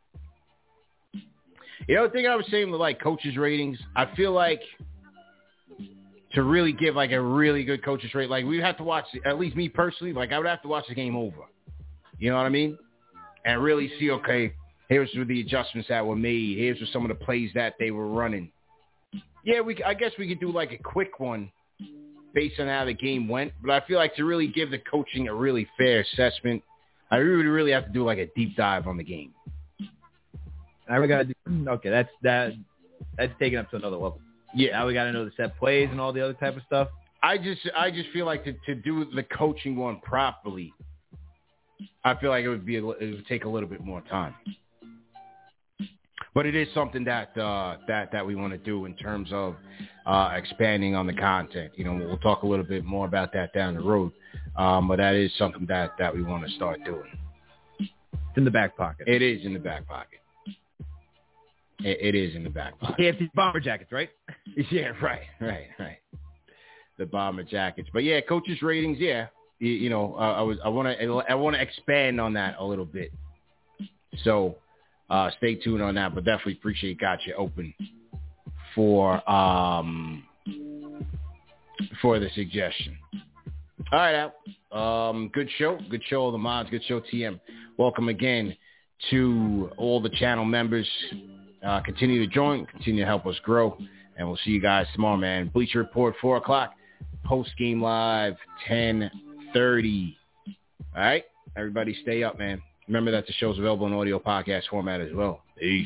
you know the thing I was saying with like coaches ratings, I feel like to really give like a really good coaches rate, like we have to watch, at least me personally, like I would have to watch the game over. You know what I mean? And really see, okay, here's where the adjustments that were made. Here's where some of the plays that they were running. Yeah, we. I guess we could do like a quick one based on how the game went. But I feel like to really give the coaching a really fair assessment, I really, really have to do like a deep dive on the game. Now we got to do, okay, that's that. That's taken up to another level. Yeah. Now we got to know the set plays and all the other type of stuff. I just, I just feel like to, to do the coaching one properly, I feel like it would be, a, it would take a little bit more time. But it is something that uh, that that we want to do in terms of uh, expanding on the content. You know, we'll talk a little bit more about that down the road. Um, but that is something that, that we want to start doing. It's in the back pocket. It is in the back pocket. It, it is in the back pocket. K F T bomber jackets, right? Yeah, right, right, right. The bomber jackets. But yeah, coaches ratings. Yeah, you, you know, uh, I was I want to I want to expand on that a little bit. So. Uh, stay tuned on that, but definitely appreciate got you open for um, for the suggestion. All right, Al. Um, good show. Good show, all the mods. Good show, T M. Welcome again to all the channel members. Uh, continue to join. Continue to help us grow. And we'll see you guys tomorrow, man. Bleacher Report, four o'clock. Post-game live, ten thirty. All right? Everybody stay up, man. Remember that the show's available in audio podcast format as well. Peace.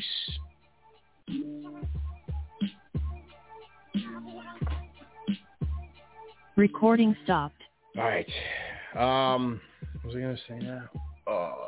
Recording stopped. All right. Um, what was I going to say now? Oh.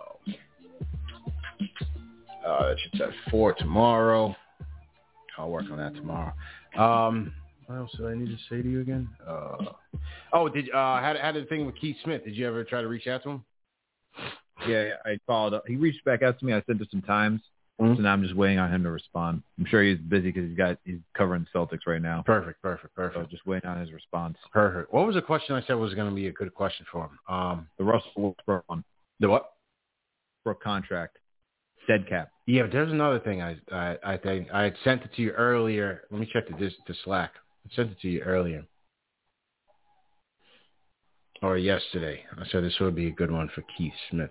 Uh, that should say four tomorrow. I'll work on that tomorrow. Um, what else did I need to say to you again? Uh, oh, did uh, how, how did the thing with Keith Smith? Did you ever try to reach out to him? Yeah, I followed up. He reached back out to me. I sent it some times. Mm-hmm. So now I'm just waiting on him to respond. I'm sure he's busy because he's got he's covering Celtics right now. Perfect, perfect, perfect. So just waiting on his response. Perfect. What was the question I said was going to be a good question for him? Um, The Russell Westbrook one. the what? Brook contract. Dead cap. Yeah, but there's another thing I I I think I had sent it to you earlier. Let me check the dis the Slack. I sent it to you earlier. Or yesterday. I said this would be a good one for Keith Smith.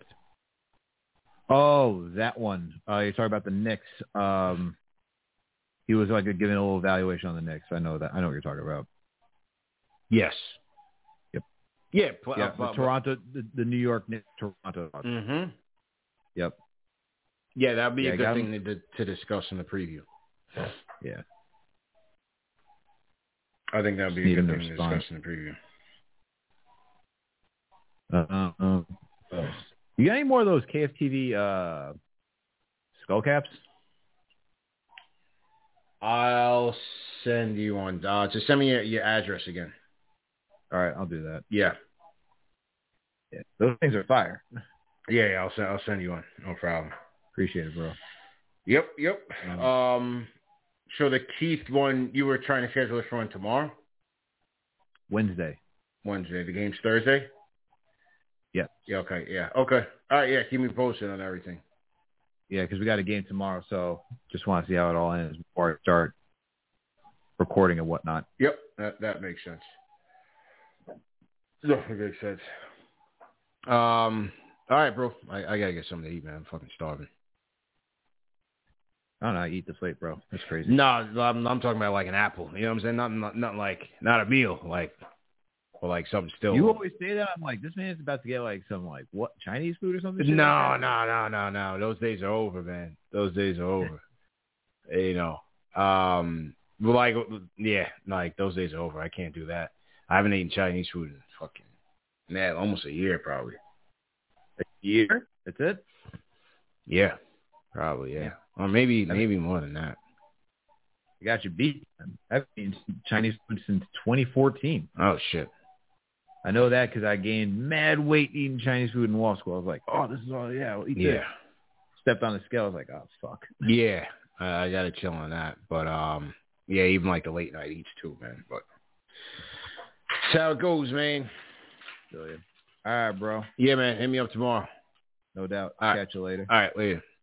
Oh, that one. Uh, you're talking about the Knicks. Um, he was like giving a little evaluation on the Knicks. I know that. I know what you're talking about. Yes. Yep. Yeah. Pl- Yeah. uh, The uh, Toronto, the, the New York Knicks, Toronto. Mm-hmm. Yep. Yeah, that would be Yeah, a good got thing him. to, to discuss in the preview. Yeah. I think that would be Need a good him to thing to respond. discuss in the preview. Uh, uh, uh, you got any more of those K F T V uh, Skull caps? I'll send you on. Uh, just send me your, your address again. All right, I'll do that. Yeah. Yeah, those things are fire. Yeah, yeah, I'll send. I'll send you one. No problem. Appreciate it, bro. Yep, yep. Um, Um, so the Keith one, you were trying to schedule it for one tomorrow? Wednesday. Wednesday. The game's Thursday? Yeah. Yeah, okay, yeah. Okay. All right, yeah, keep me posted on everything. Yeah, because we got a game tomorrow, so just want to see how it all ends before I start recording and whatnot. Yep, that that makes sense. That makes sense. Um, all right, bro. I, I got to get something to eat, man. I'm fucking starving. I don't know. I eat this late, bro. That's crazy. No, I'm, I'm talking about like an apple. You know what I'm saying? Nothing, not, not like, not a meal, like, or like something still. You always say that. I'm like, this man's about to get like some like what Chinese food or something. No, like no, no, no, no. Those days are over, man. Those days are over. You know, um, like, yeah, like those days are over. I can't do that. I haven't eaten Chinese food in fucking, man, almost a year probably. A year? That's it? Yeah, probably, yeah. yeah. Or maybe, maybe more than that. You got you beat. I've eaten Chinese food since twenty fourteen. Oh, shit. I know that because I gained mad weight eating Chinese food in law school. I was like, oh, this is all, yeah, I'll eat yeah. this. Stepped on the scale. I was like, oh, fuck. Yeah, I, I got to chill on that. But, um, yeah, even like the late night eats too, man. But that's how it goes, man. All right, bro. Yeah, man. Hit me up tomorrow. No doubt. All Catch right. you later. All right, later.